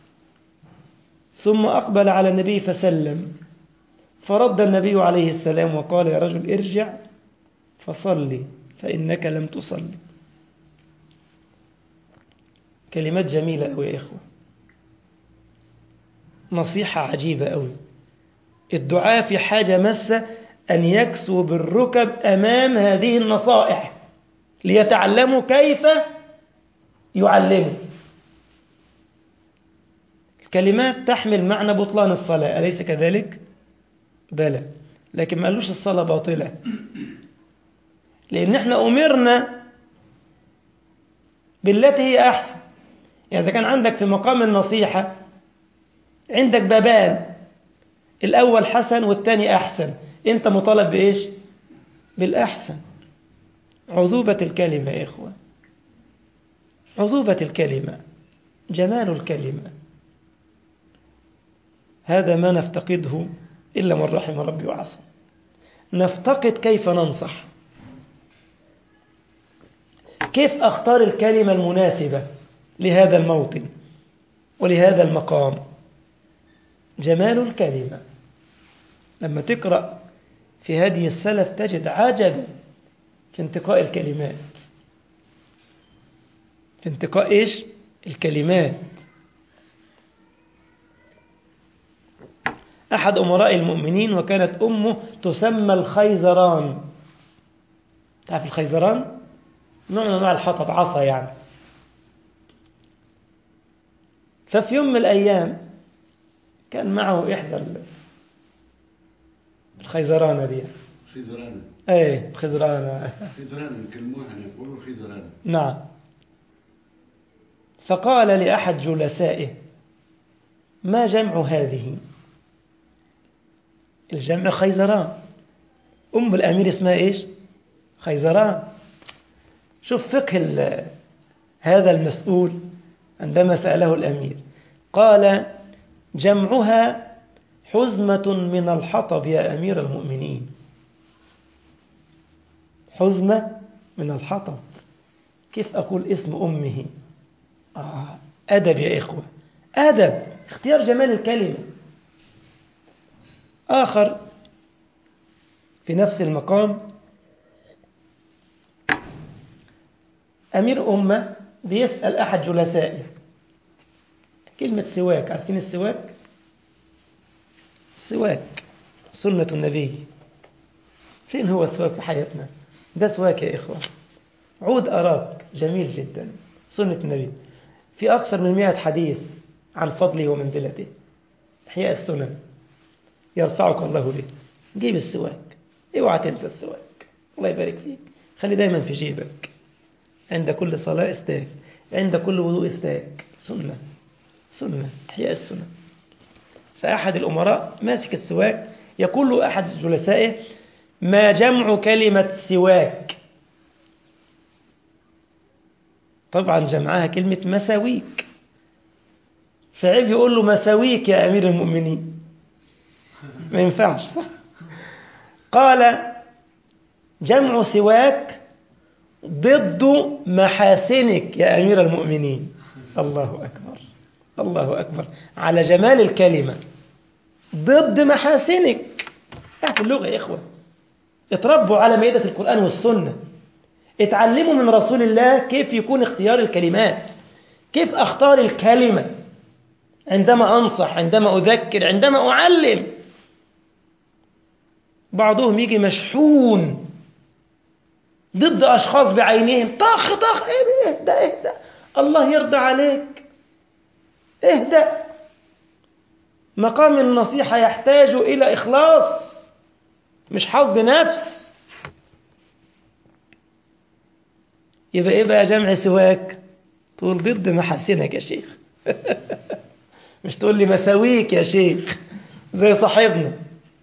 ثم أقبل على النبي فسلم، فرد النبي عليه السلام وقال يا رجل ارجع فصلي فإنك لم تصلي. كلمات جميلة أوي يا إخوة، نصيحة عجيبة أوي. الدعاء في حاجة مسة أن يكسو بالركب أمام هذه النصائح ليتعلموا كيف يعلموا. الكلمات تحمل معنى بطلان الصلاة، أليس كذلك؟ بلى، لكن ما قالوش الصلاة باطلة، لأن احنا أمرنا بالتي هي أحسن. يعني إذا كان عندك في مقام النصيحة عندك بابان، الأول حسن والثاني أحسن، أنت مطالب بإيش؟ بالأحسن. عذوبة الكلمة يا إخوة، عذوبة الكلمة، جمال الكلمة، هذا ما نفتقده إلا من رحم ربي وعصى. نفتقد كيف ننصح، كيف أختار الكلمة المناسبة لهذا الموطن ولهذا المقام. جمال الكلمة، لما تقرأ في هدي السلف تجد عجبا في انتقاء الكلمات، في انتقاء إيش؟ الكلمات. أحد أمراء المؤمنين وكانت أمه تسمى الخيزران. تعرف الخيزران؟ نوع من أنواع الحطب، عصا يعني. ففي يوم من الأيام كان معه إحدى الخيزرانة دي. خزرانة. ايه خزرانة. خزرانة يكلموها يقولوا خزرانة. نعم. فقال لأحد جلسائه ما جمع هذه؟ الجمع خيزران، أم الأمير اسمها إيش؟ خيزران. شوف فقه هذا المسؤول عندما سأله الأمير، قال جمعها حزمة من الحطب يا أمير المؤمنين. حزمة من الحطب، كيف أقول اسم أمه؟ أدب يا إخوة، أدب، اختيار جمال الكلمة. آخر في نفس المقام، أمير أمة بيسأل أحد جلسائه كلمة سواك، عارفين السواك؟ السواك سنة النبي. فين هو السواك في حياتنا؟ ده سواك يا إخوة، عود أراك جميل جدا، سنة النبي، في أكثر من 100 حديث عن فضله ومنزلته. إحياء السنن يرفعك الله به. جيب السواك، اوعى تنسى السواك، الله يبارك فيك، خلي دايما في جيبك، عند كل صلاة استاك، عند كل وضوء استاك. سنة سنة، إحياء السنن. فأحد الأمراء ماسك السواك، يقول له أحد جلسائه: ما جمع كلمة سواك؟ طبعا جمعها كلمة مساويك، فعيب يقول له مساويك يا أمير المؤمنين، ما ينفعش، صح؟ قال: جمع سواك ضد محاسنك يا أمير المؤمنين. الله أكبر، الله أكبر على جمال الكلمة، ضد محاسنك. أهل اللغة يا إخوة اتربوا على مائدة القرآن والسنة، اتعلموا من رسول الله كيف يكون اختيار الكلمات، كيف أختار الكلمة عندما أنصح، عندما أذكر، عندما أعلم. بعضهم يجي مشحون ضد أشخاص بعينهم، طخ طخ، اهدأ اهدأ، الله يرضى عليك، اهدأ. مقام النصيحة يحتاج إلى إخلاص، مش حظ نفس. يبقى إيه بقى جمع سواك؟ تقول ضد محاسنك يا شيخ مش تقول لي مساويك يا شيخ زي صاحبنا.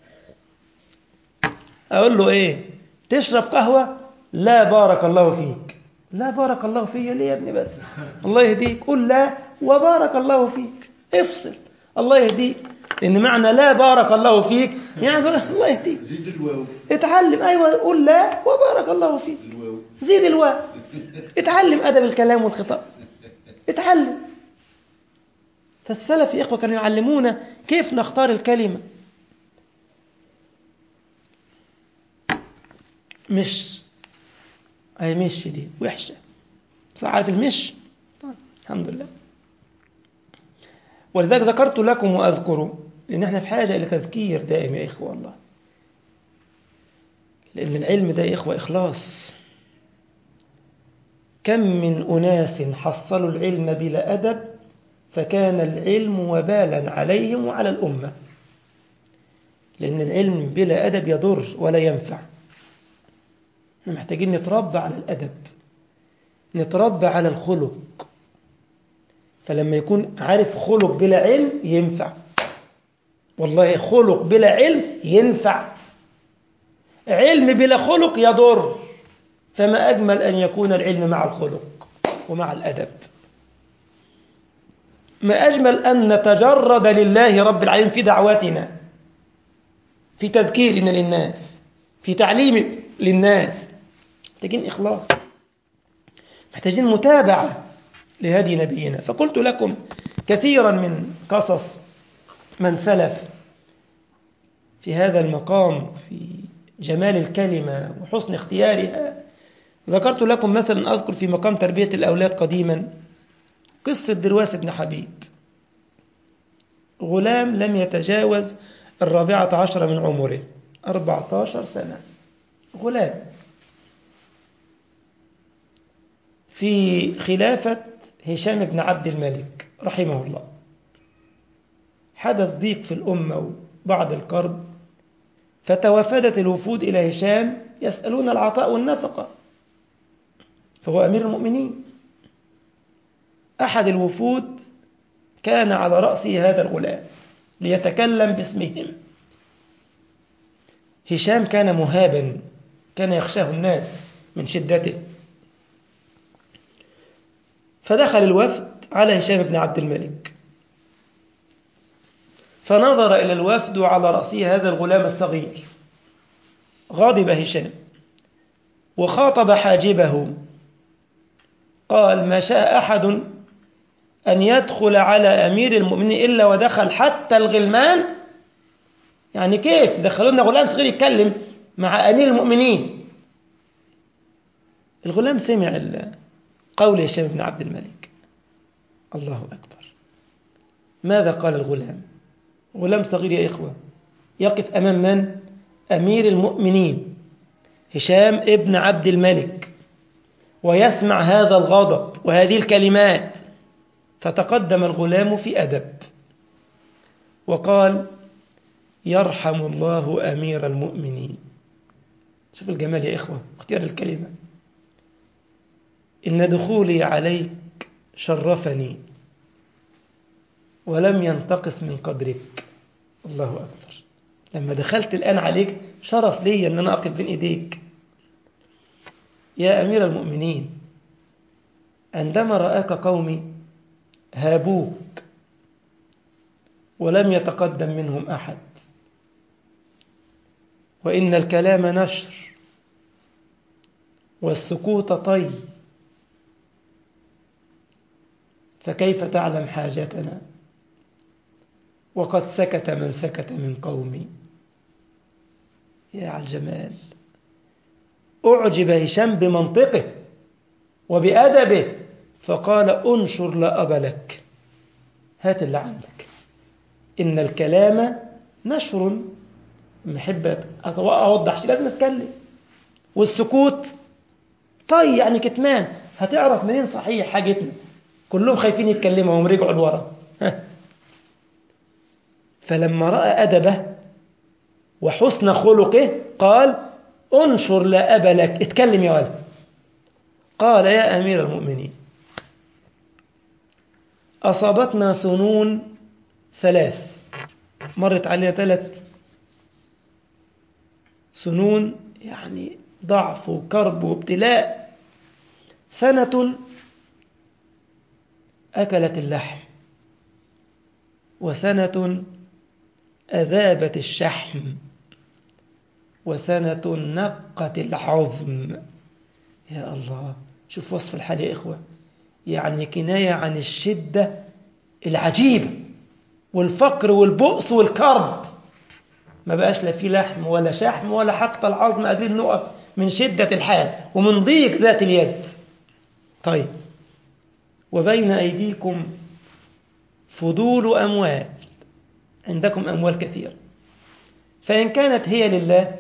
أقول له إيه؟ تشرب قهوة؟ لا بارك الله فيك. لا بارك الله فيا ليه يا ابني بس؟ الله يهديك. قل لا وبارك الله فيك، افصل، الله يهديك. لأن معنى لا بارك الله فيك يعني الله يهديك. زيد الواو. اتعلم، أيوة، قل لا وبارك الله فيك، الواو. زيد الواو. اتعلم أدب الكلام والخطاب، اتعلم. فالسلف يا إخوة كانوا يعلمونا كيف نختار الكلمة. مش أي مش دي وحشة، بس عارف المش؟ طيب الحمد لله. ولذلك ذكرت لكم وأذكر، لأن احنا في حاجة إلى تذكير دائم يا إخوة والله. لأن العلم ده يا إخوة إخلاص. كم من أناس حصلوا العلم بلا أدب فكان العلم وبالا عليهم وعلى الأمة. لأن العلم بلا أدب يضر ولا ينفع. احنا محتاجين نتربى على الأدب، نتربى على الخلق. فلما يكون عارف خلق بلا علم ينفع، والله خلق بلا علم ينفع، علم بلا خلق يضر. فما أجمل أن يكون العلم مع الخلق ومع الأدب. ما أجمل أن نتجرد لله رب العالمين في دعواتنا، في تذكيرنا للناس، في تعليم للناس. محتاجين إخلاص، محتاجين متابعة لهدي نبينا. فقلت لكم كثيرا من قصص من سلف في هذا المقام، في جمال الكلمة وحسن اختيارها. ذكرت لكم مثلا، أذكر في مقام تربية الأولاد قديما قصة درواس بن حبيب، غلام لم يتجاوز 14 من عمره، 14 سنة، غلام في خلافة هشام بن عبد الملك رحمه الله. حدث ضيق في الأمة وبعض الكرب، فتوافدت الوفود إلى هشام يسألون العطاء والنفقة، فهو أمير المؤمنين. أحد الوفود كان على رأسه هذا الغلام ليتكلم باسمهم. هشام كان مهابا، كان يخشاه الناس من شدته. فدخل الوفد على هشام بن عبد الملك، فنظر إلى الوفد على رأسه هذا الغلام الصغير. غضب هشام وخاطب حاجبه، قال: ما شاء أحد أن يدخل على أمير المؤمنين إلا ودخل حتى الغلمان. يعني كيف دخلوا لنا غلام صغير يتكلم مع أمير المؤمنين؟ الغلام سمع قول هشام بن عبد الملك، الله أكبر، ماذا قال الغلام؟ غلام صغير يا إخوة، يقف أمام من؟ أمير المؤمنين هشام ابن عبد الملك، ويسمع هذا الغضب وهذه الكلمات. فتقدم الغلام في أدب وقال: يرحم الله أمير المؤمنين. شوف الجمال يا إخوة، اختيار الكلمة. إن دخولي عليك شرفني ولم ينتقص من قدرك. الله أكبر. لما دخلت الآن عليك شرف لي أن أنا أقف بين إيديك. يا أمير المؤمنين، عندما رآك قومي هابوك ولم يتقدم منهم أحد، وإن الكلام نشر والسكوت طي، فكيف تعلم حاجتنا وقد سكت من سكت من قومي؟ يا على الجمال. أعجب هشام بمنطقه وبأدبه، فقال: أنشر لا أب لك، هات اللي عندك. إن الكلام نشر، محبة أوضح شيء لازم أتكلم، والسكوت طي يعني كتمان، هتعرف منين صحيح حاجتنا؟ كلهم خايفين يتكلموا وهم رجعوا لورا. فلما رأى أدبه وحسن خلقه قال: انشر لا أب لك، اتكلم يا ولد. قال: يا أمير المؤمنين، أصابتنا سنون 3، مرت علينا 3 سنون، يعني ضعف وكرب وابتلاء. سنة أكلت اللحم، وسنة أذابت الشحم، وسنة نقت العظم. يا الله، شوف وصف الحال يا إخوة، يعني كناية عن الشدة العجيبة والفقر والبؤس والكرب. ما بقاش لا في لحم ولا شحم ولا حتى العظم قادرين نقف من شدة الحال ومن ضيق ذات اليد. طيب، وبين أيديكم فضول أموال، عندكم أموال كثيرة، فإن كانت هي لله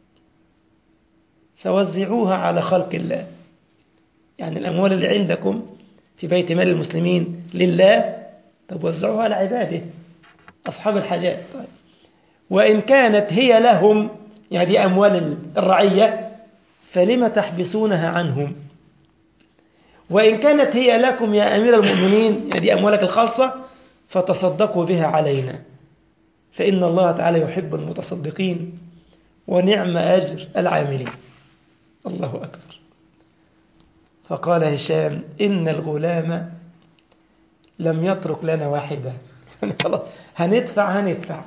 فوزعوها على خلق الله. يعني الأموال اللي عندكم في بيت مال المسلمين لله، طب وزعوها على عباده أصحاب الحاجات. طيب، وإن كانت هي لهم، يعني دي أموال الرعية، فلم تحبسونها عنهم؟ وإن كانت هي لكم يا أمير المؤمنين، يعني دي أموالك الخاصة، فتصدقوا بها علينا، فإن الله تعالى يحب المتصدقين ونعم أجر العاملين. الله أكبر. فقال هشام: إن الغلام لم يترك لنا واحدة. خلاص هندفع.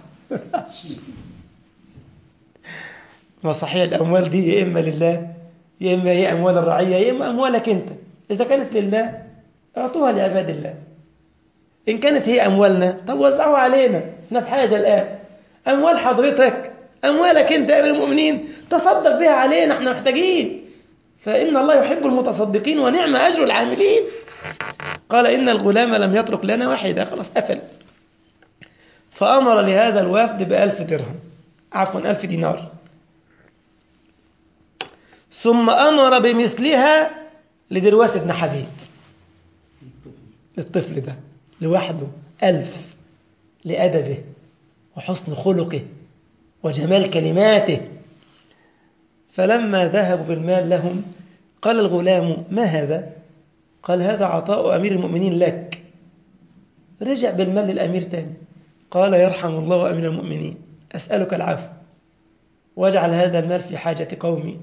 ما صحيح الأموال دي يا إما لله، يا إما هي أموال الرعية، يا إما أموالك أنت. إذا كانت لله أعطوها لعباد الله، إن كانت هي أموالنا طب وزعوها علينا، احنا في حاجة الآن. أموال حضرتك، أموالك أنت يا أمير المؤمنين، تصدق بها علينا، احنا محتاجين، فإن الله يحب المتصدقين ونعم أجر العاملين. قال: إن الغلام لم يترك لنا واحدة. خلاص قفل. فأمر لهذا الوفد ب1000 درهم، عفوا 1000 دينار، ثم أمر بمثلها لدرواس بن حبيب، الطفل ده لوحده 1000، لأدبه وحسن خلقه وجمال كلماته. فلما ذهبوا بالمال لهم قال الغلام: ما هذا؟ قال: هذا عطاء أمير المؤمنين لك. رجع بالمال للأمير تاني، قال: يرحم الله أمير المؤمنين، أسألك العفو، واجعل هذا المال في حاجة قومي،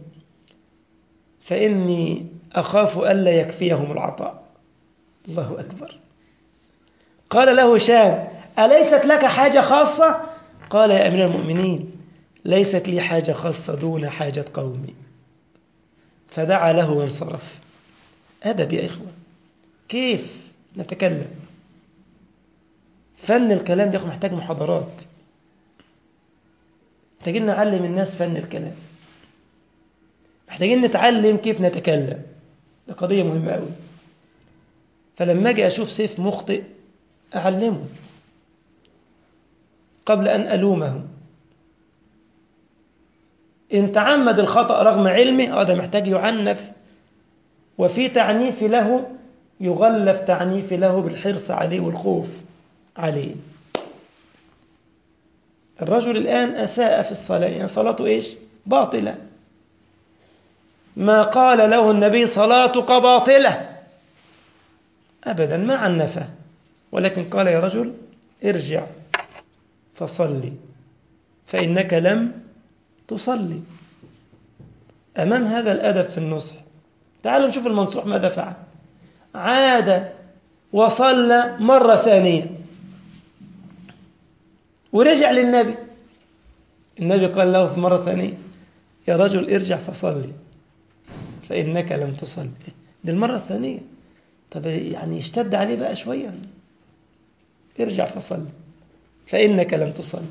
فإني أخاف ألا يكفيهم العطاء. الله أكبر. قال له هشام: أليست لك حاجة خاصة؟ قال: يا أمير المؤمنين، ليست لي حاجة خاصة دون حاجة قومي. فدعا له وانصرف. أدب يا إخوة، كيف نتكلم؟ فن الكلام ده محتاج محاضرات، محتاجين نعلم الناس فن الكلام، محتاجين نتعلم كيف نتكلم، ده قضية مهمة قوي. فلما أجي أشوف سيف مخطئ أعلمه، قبل أن ألومه. إن تعمد الخطأ رغم علمه هذا محتاج يعنف، وفي تعنيف له يغلف تعنيف له بالحرص عليه والخوف عليه. الرجل الآن أساء في الصلاة، يعني صلاته إيش؟ باطلة. ما قال له النبي صلاتك باطلة أبدا، ما عنفه، ولكن قال يا رجل ارجع فصلي فإنك لم تصلي. أمام هذا الأدب في النصح تعالوا نشوف المنصوح ماذا فعل. عاد وصلى مرة ثانية ورجع للنبي. النبي قال له في مرة ثانية يا رجل ارجع فصلي فإنك لم تصلي. دي المرة الثانية. طب يعني اشتد عليه بقى شوية، ارجع فصلي فإنك لم تصلي.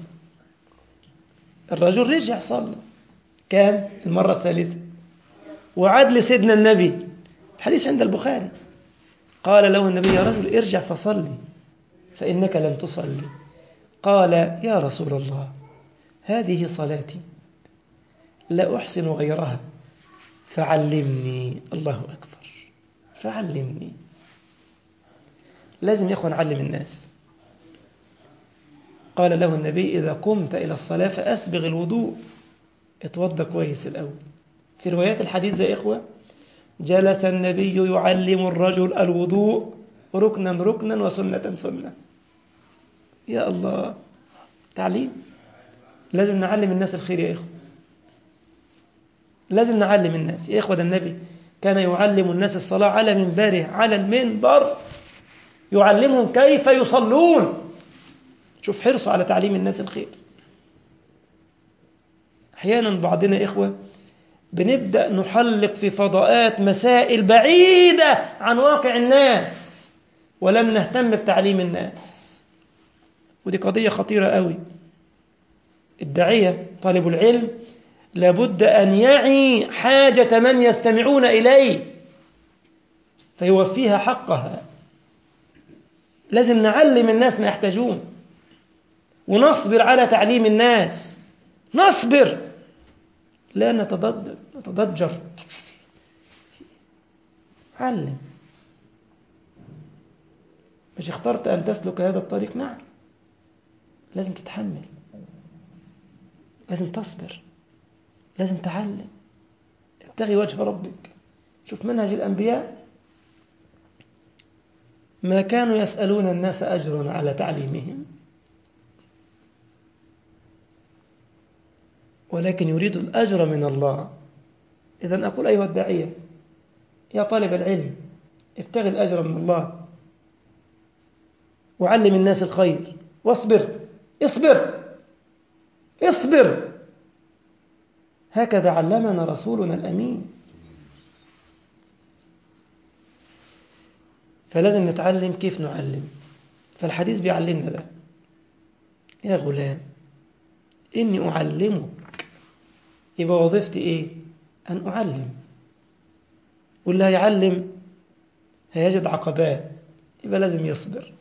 الرجل رجع صلى كان المرة الثالثة وعاد لسيدنا النبي. الحديث عند البخاري. قال له النبي يا رجل ارجع فصلي فإنك لم تصلي. قال يا رسول الله هذه صلاتي لا أحسن غيرها فعلمني. الله أكبر، فعلمني. لازم يكون علم الناس. قال له النبي إذا قمت إلى الصلاة فأسبغ الوضوء، اتوضى كويس الأول. في روايات الحديث يا إخوة جلس النبي يعلم الرجل الوضوء ركنا ركنا وسنة سنة. يا الله، تعليم. لازم نعلم الناس الخير يا إخوة، لازم نعلم الناس يا إخوة. ده النبي كان يعلم الناس الصلاة على منبره، على المنبر يعلمهم كيف يصلون. شوف حرصه على تعليم الناس الخير. أحيانا بعضنا يا إخوة بنبدأ نحلق في فضاءات مسائل بعيدة عن واقع الناس ولم نهتم بتعليم الناس، ودي قضية خطيرة قوي. الداعية طالب العلم لابد أن يعي حاجة من يستمعون إليه فيوفيها حقها. لازم نعلم الناس ما يحتاجون ونصبر على تعليم الناس، نصبر لا نتضجر. علم. مش اخترت أن تسلك هذا الطريق؟ نعم، لازم تتحمل، لازم تصبر، لازم تعلم. ابتغي وجه ربك. شوف منهج الأنبياء ما كانوا يسألون الناس أجرا على تعليمهم، ولكن يريد الأجر من الله. إذن أقول أيها الداعية يا طالب العلم ابتغي الأجر من الله وعلم الناس الخير واصبر. اصبر اصبر. هكذا علمنا رسولنا الأمين. فلازم نتعلم كيف نعلم. فالحديث بيعلمنا ده. يا غلام إني أعلمك. يبقى وظيفتي إيه؟ أن أعلم. واللي هيعلم هيجد عقبات، يبقى لازم يصبر،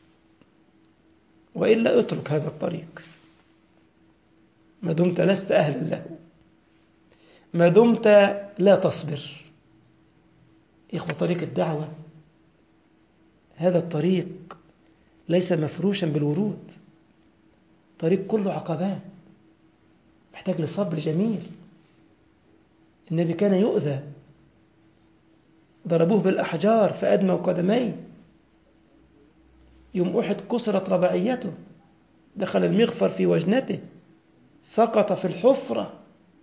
وإلا اترك هذا الطريق ما دمت لست أهلا له، ما دمت لا تصبر. إخوة طريق الدعوة هذا الطريق ليس مفروشا بالورود، طريق كله عقبات، محتاج لصبر جميل. النبي كان يؤذى، ضربوه بالأحجار فأدموا قدميه. يوم أحد كسرت رباعيته، دخل المغفر في وجنته، سقط في الحفرة،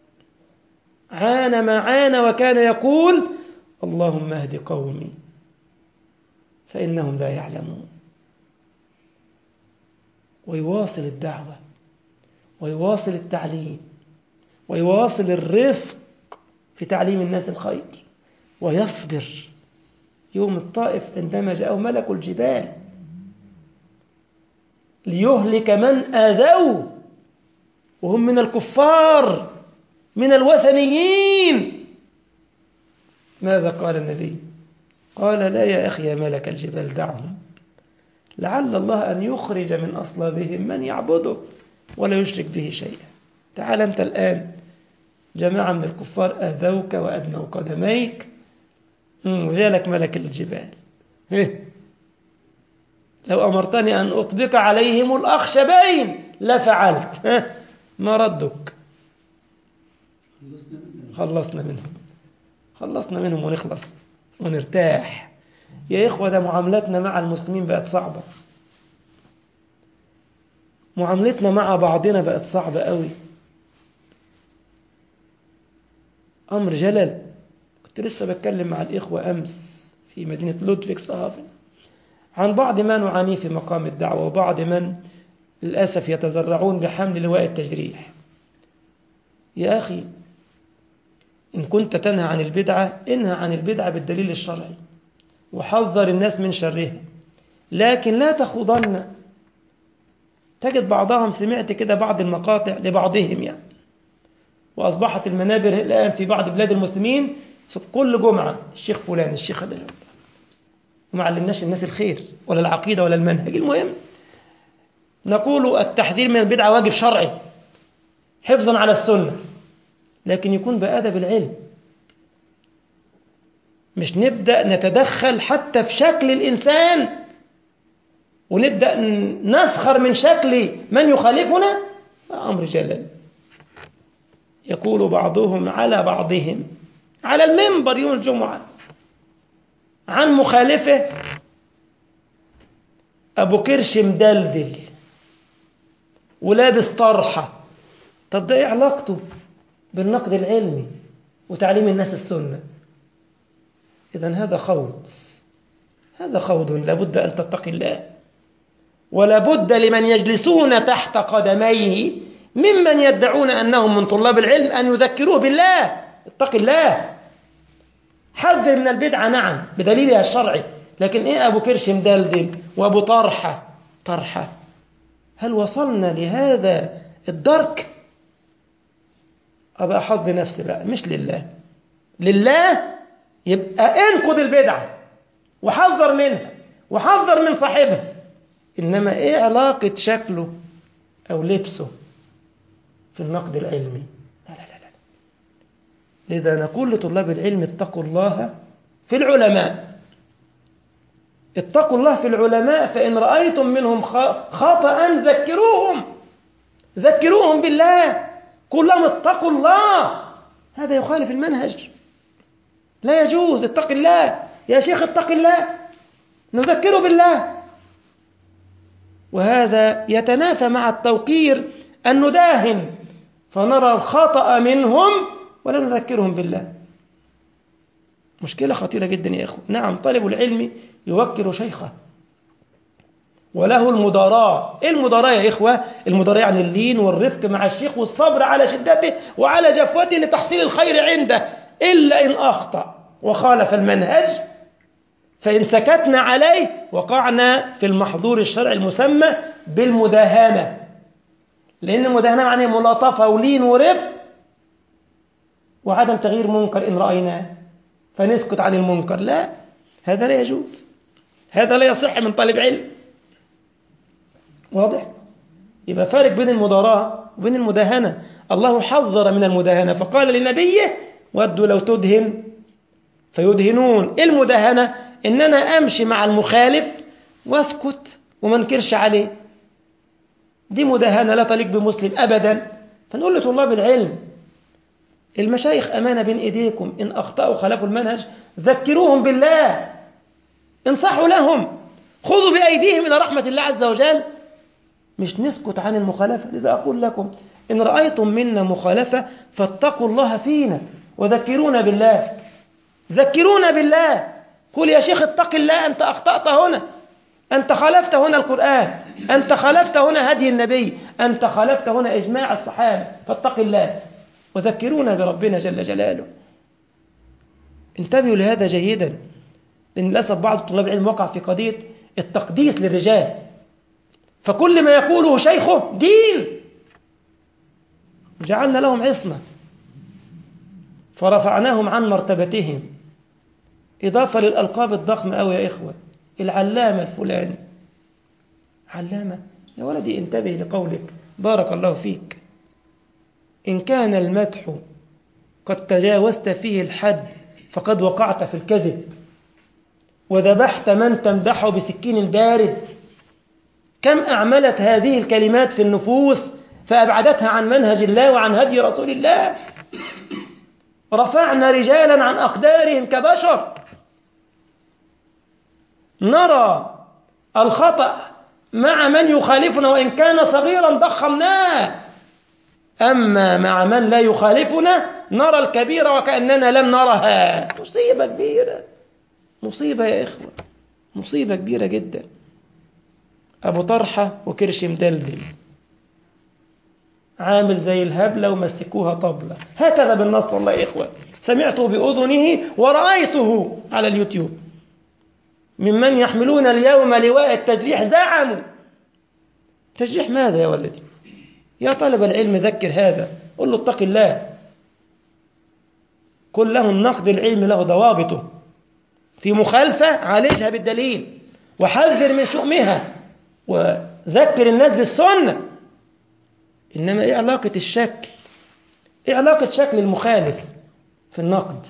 عانى ما عانى، وكان يقول اللهم اهد قومي فإنهم لا يعلمون. ويواصل الدعوة ويواصل التعليم ويواصل الرفق في تعليم الناس الخير، ويصبر. يوم الطائف عندما جاءه ملك الجبال ليهلك من آذوه وهم من الكفار من الوثنيين، ماذا قال النبي؟ قال لا يا أخي يا ملك الجبال دعهم، لعل الله أن يخرج من أصلابهم من يعبده. ولا يشرك به شيئا. تعال أنت الآن، جماعة من الكفار آذوك وأدنوا قدميك وجالك ملك الجبال، لو أمرتني أن أطبق عليهم الأخشبين لفعلت، ما ردك؟ خلصنا منهم ونخلص ونرتاح. يا إخوة، ده معاملتنا مع المسلمين بقت صعبة، معاملتنا مع بعضنا بقت صعبة قوي، أمر جلل. كنت لسه بتكلم مع الإخوة أمس في مدينة لودفيكسهافن عن بعض ما نعانيه في مقام الدعوة، وبعض من للأسف يتزرعون بحمل لواء التجريح. يا أخي، إن كنت تنهى عن البدعة انهى عن البدعة بالدليل الشرعي وحذر الناس من شرها، لكن لا تخوضن. تجد بعضهم، سمعت كده بعض المقاطع لبعضهم يعني، وأصبحت المنابر الآن في بعض بلاد المسلمين كل جمعة الشيخ فلان الشيخ ده، وما علمناش الناس الخير ولا العقيدة ولا المنهج. المهم نقول التحذير من البدعة واجب شرعي حفظا على السنة، لكن يكون بأدب العلم، مش نبدأ نتدخل حتى في شكل الإنسان ونبدأ نسخر من شكل من يخالفنا. أمر جلل. يقول بعضهم على بعضهم على المنبر يوم الجمعة عن مخالفه: أبو كرش مدلدل ولابس طرحة. طب ده إيه علاقته بالنقد العلمي وتعليم الناس السنة؟ إذن هذا خوض لابد أن تتقي الله، ولا بد لمن يجلسون تحت قدميه ممن يدعون أنهم من طلاب العلم أن يذكروه بالله. اتق الله، حذر من البدعة نعم بدليلها الشرعي، لكن إيه أبو كرش مدلدل وأبو طرحة؟ هل وصلنا لهذا الدرك؟ أبقى أحض نفسي بقى، مش لله يبقى انقذ البدعة وحذر منها وحذر من صاحبها، إنما إيه علاقة شكله أو لبسه في النقد العلمي؟ لا. لذا نقول لطلاب العلم: اتقوا الله في العلماء، اتقوا الله في العلماء، فإن رأيتم منهم خطأ ذكروهم بالله، قل لهم اتقوا الله. هذا يخالف المنهج، لا يجوز. اتق الله يا شيخ، اتق الله، نذكره بالله. وهذا يتنافى مع التوقير أن نداهن فنرى الخطأ منهم ولا نذكرهم بالله. مشكلة خطيرة جدا يا إخوة. نعم، طالب العلم يوكر شيخه وله المداراة. إيه المداراة يا إخوة؟ المداراة يعني اللين والرفق مع الشيخ والصبر على شدته وعلى جفوته لتحصيل الخير عنده، إلا إن أخطأ وخالف المنهج، فإن سكتنا عليه وقعنا في المحظور الشرعي المسمى بالمداهنة، لأن المداهنة معناه ملاطفة ولين ورفق وعدم تغيير منكر إن رأيناه فنسكت عن المنكر. لا، هذا لا يجوز، هذا لا يصح من طالب علم. واضح؟ يبقى فارق بين المداراة وبين المداهنة. الله حذر من المداهنة فقال لنبيه: ودوا لو تدهن فيدهنون. المداهنة إن أنا أمشي مع المخالف واسكت وما انكرش عليه، دي مداهنة لا تليق بمسلم أبدا. فنقول لطلاب العلم: المشايخ أمانة بين إيديكم، إن أخطأوا خلفوا المنهج ذكروهم بالله، انصحوا لهم، خذوا بأيديهم إلى رحمة الله عز وجل، مش نسكت عن المخالفة. لذا أقول لكم: إن رأيتم منا مخالفة فاتقوا الله فينا وذكرونا بالله، ذكرونا بالله. قل يا شيخ اتق الله، أنت أخطأت هنا، أنت خالفت هنا القرآن، أنت خالفت هنا هدي النبي، أنت خالفت هنا إجماع الصحابة، فاتق الله، وذكرونا بربنا جل جلاله. انتبهوا لهذا جيدا، لأن للأسف بعض طلاب العلم وقع في قضية التقديس للرجال، فكل ما يقوله شيخه دين، جعلنا لهم عصمة فرفعناهم عن مرتبتهم، إضافة للألقاب الضخمة أوي يا إخوة: العلامة الفلاني. علامة؟ يا ولدي انتبه لقولك، بارك الله فيك. إن كان المدح قد تجاوزت فيه الحد فقد وقعت في الكذب وذبحت من تمدحه بسكين بارد. كم أعملت هذه الكلمات في النفوس فأبعدتها عن منهج الله وعن هدي رسول الله. رفعنا رجالا عن أقدارهم كبشر، نرى الخطأ مع من يخالفنا وإن كان صغيرا ضخمناه، أما مع من لا يخالفنا نرى الكبيرة وكأننا لم نرها. مصيبة كبيرة، مصيبة يا إخوة، مصيبة كبيرة جدا. أبو طرحة وكرش مدلدل عامل زي الهبلة ومسكوها طبلة، هكذا بالنص والله يا إخوة، سمعته بأذنه ورأيته على اليوتيوب. ممن يحملون اليوم لواء التجريح زعموا. تجريح ماذا يا ولدي؟ يا طالب العلم ذكر هذا، قل له اتق الله، قل له النقد العلمي له ضوابطه، في مخالفة عالجها بالدليل وحذر من شؤمها وذكر الناس بالسنة. إنما إيه علاقة الشكل؟ إيه علاقة شكل المخالف في النقد؟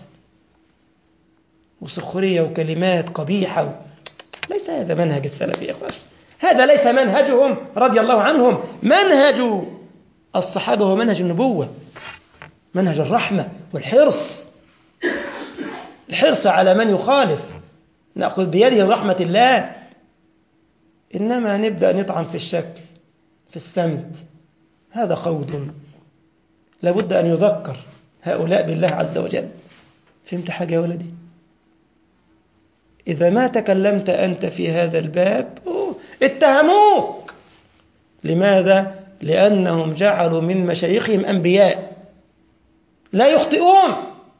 وسخرية وكلمات قبيحة ليس هذا منهج السلف يا إخوان، هذا ليس منهجهم رضي الله عنهم. منهج الصحابة هو منهج النبوة، منهج الرحمة والحرص، الحرص على من يخالف، نأخذ بيده رحمة الله. إنما نبدأ نطعن في الشكل، في السمت، هذا خوض. لابد أن يذكر هؤلاء بالله عز وجل. فهمت حاجة يا ولدي؟ إذا ما تكلمت أنت في هذا الباب اتهموك. لماذا؟ لأنهم جعلوا من مشايخهم أنبياء لا يخطئون،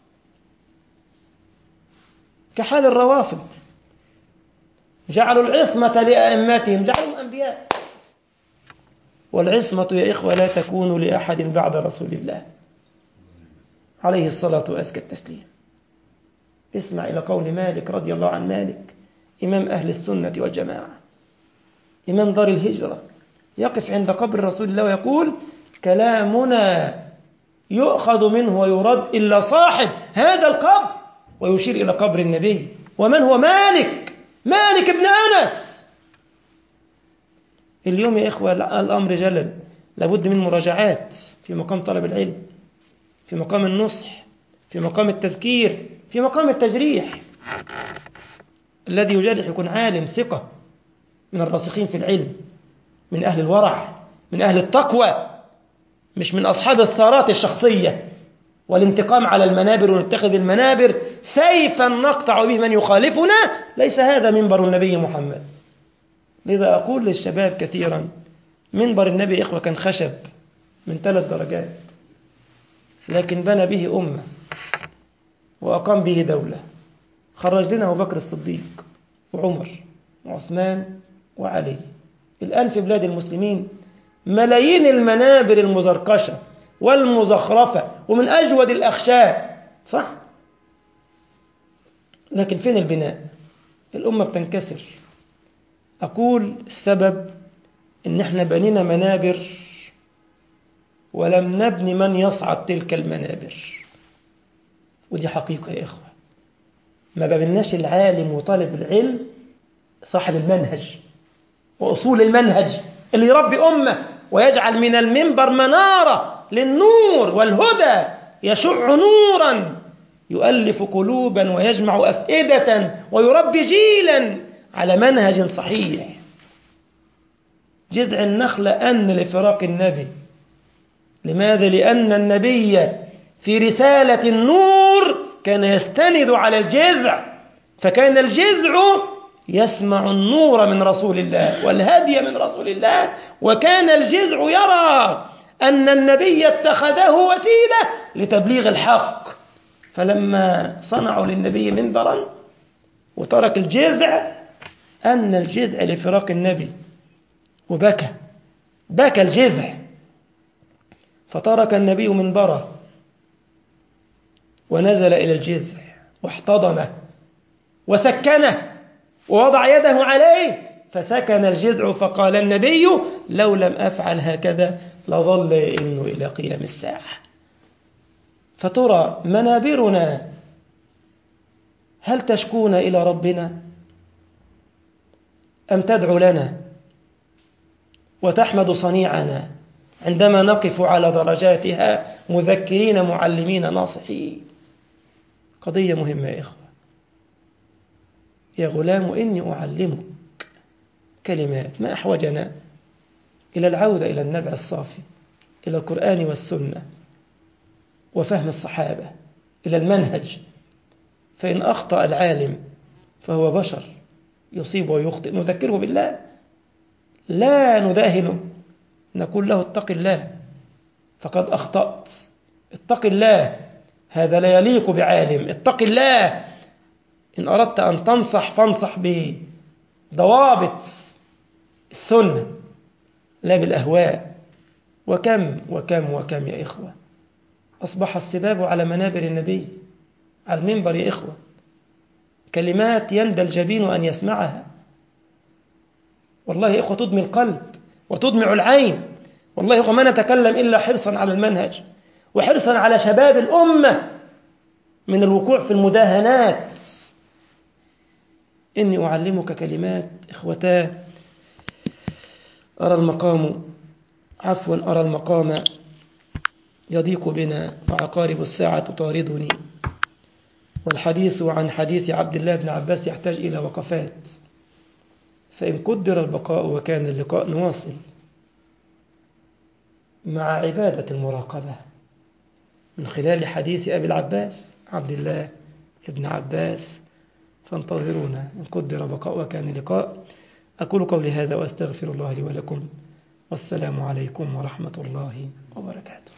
كحال الروافض، جعلوا العصمة لأئمتهم، جعلوا أنبياء. والعصمة يا إخوة لا تكون لأحد بعد رسول الله عليه الصلاة وأزكى التسليم. اسمع إلى قول مالك رضي الله عن مالك، إمام أهل السنة والجماعة، إمام دار الهجرة، يقف عند قبر رسول الله ويقول: كلامنا يؤخذ منه ويرد إلا صاحب هذا القبر، ويشير إلى قبر النبي. ومن هو مالك؟ مالك ابن أنس. اليوم يا إخوة الأمر جلل، لابد من مراجعات في مقام طلب العلم، في مقام النصح، في مقام التذكير، في مقام التجريح. الذي يجرح يكون عالم ثقة من الراسخين في العلم، من أهل الورع، من أهل التقوى، مش من أصحاب الثارات الشخصية والانتقام على المنابر ونتخذ المنابر سيفا نقطع به من يخالفنا. ليس هذا منبر النبي محمد. لذا أقول للشباب كثيرا: منبر النبي إخوة كان خشب من 3 درجات، لكن بنى به أمة وأقام به دولة. خرج لنا أبو بكر الصديق وعمر وعثمان وعلي. الآن في بلاد المسلمين ملايين المنابر المزركشة والمزخرفة ومن أجود الأخشاب، صح؟ لكن فين البناء؟ الأمة بتنكسر. أقول السبب إن احنا بنينا منابر ولم نبني من يصعد تلك المنابر، ودي حقيقة يا إخوة. ما ببناش العالم وطالب العلم صاحب المنهج وأصول المنهج اللي يربي أمة ويجعل من المنبر منارة للنور والهدى، يشع نورا يؤلف قلوبا ويجمع أفئدة ويربي جيلا على منهج صحيح. جذع النخلة أن لفراق النبي. لماذا؟ لأن النبي في رسالة النور كان يستند على الجذع، فكان الجذع يسمع النور من رسول الله والهدي من رسول الله، وكان الجذع يرى أن النبي اتخذه وسيلة لتبليغ الحق. فلما صنعوا للنبي منبرا وترك الجذع، أن الجذع لفراق النبي بكى الجذع، فترك النبي منبره ونزل إلى الجذع واحتضنه وسكنه ووضع يده عليه فسكن الجذع. فقال النبي: لو لم أفعل هكذا لظل يئن إلى قيام الساعة. فترى منابرنا هل تشكونا إلى ربنا أم تدعو لنا وتحمد صنيعنا عندما نقف على درجاتها مذكرين معلمين ناصحين؟ قضية مهمة يا إخوة. يا غلام إني أعلمك كلمات، ما أحوجنا إلى العودة إلى النبع الصافي، إلى القرآن والسنة وفهم الصحابة، إلى المنهج. فإن أخطأ العالم فهو بشر يصيب ويخطئ، نذكره بالله، لا نداهنه، نقول له اتق الله فقد أخطأت، اتق الله هذا لا يليق بعالم، اتق الله. إن أردت أن تنصح فانصح بضوابط السنة لا بالأهواء. وكم يا إخوة أصبح السباب على منابر النبي، على المنبر يا إخوة، كلمات يندى الجبين أن يسمعها. والله يا إخوة تدمي القلب وتدمع العين. والله يا إخوة ما نتكلم إلا حرصا على المنهج وحرصا على شباب الأمة من الوقوع في المداهنات. إني أعلمك كلمات إخوتان. أرى المقام يضيق بنا وعقارب الساعة تطاردني، والحديث عن حديث عبد الله بن عباس يحتاج إلى وقفات، فإن قدر البقاء وكان اللقاء نواصل مع عبادة المراقبة من خلال حديث أبي العباس عبد الله بن عباس، فانتظرونا إن قدر بقاء وكان لقاء. أقول قولي هذا وأستغفر الله لي ولكم، والسلام عليكم ورحمة الله وبركاته.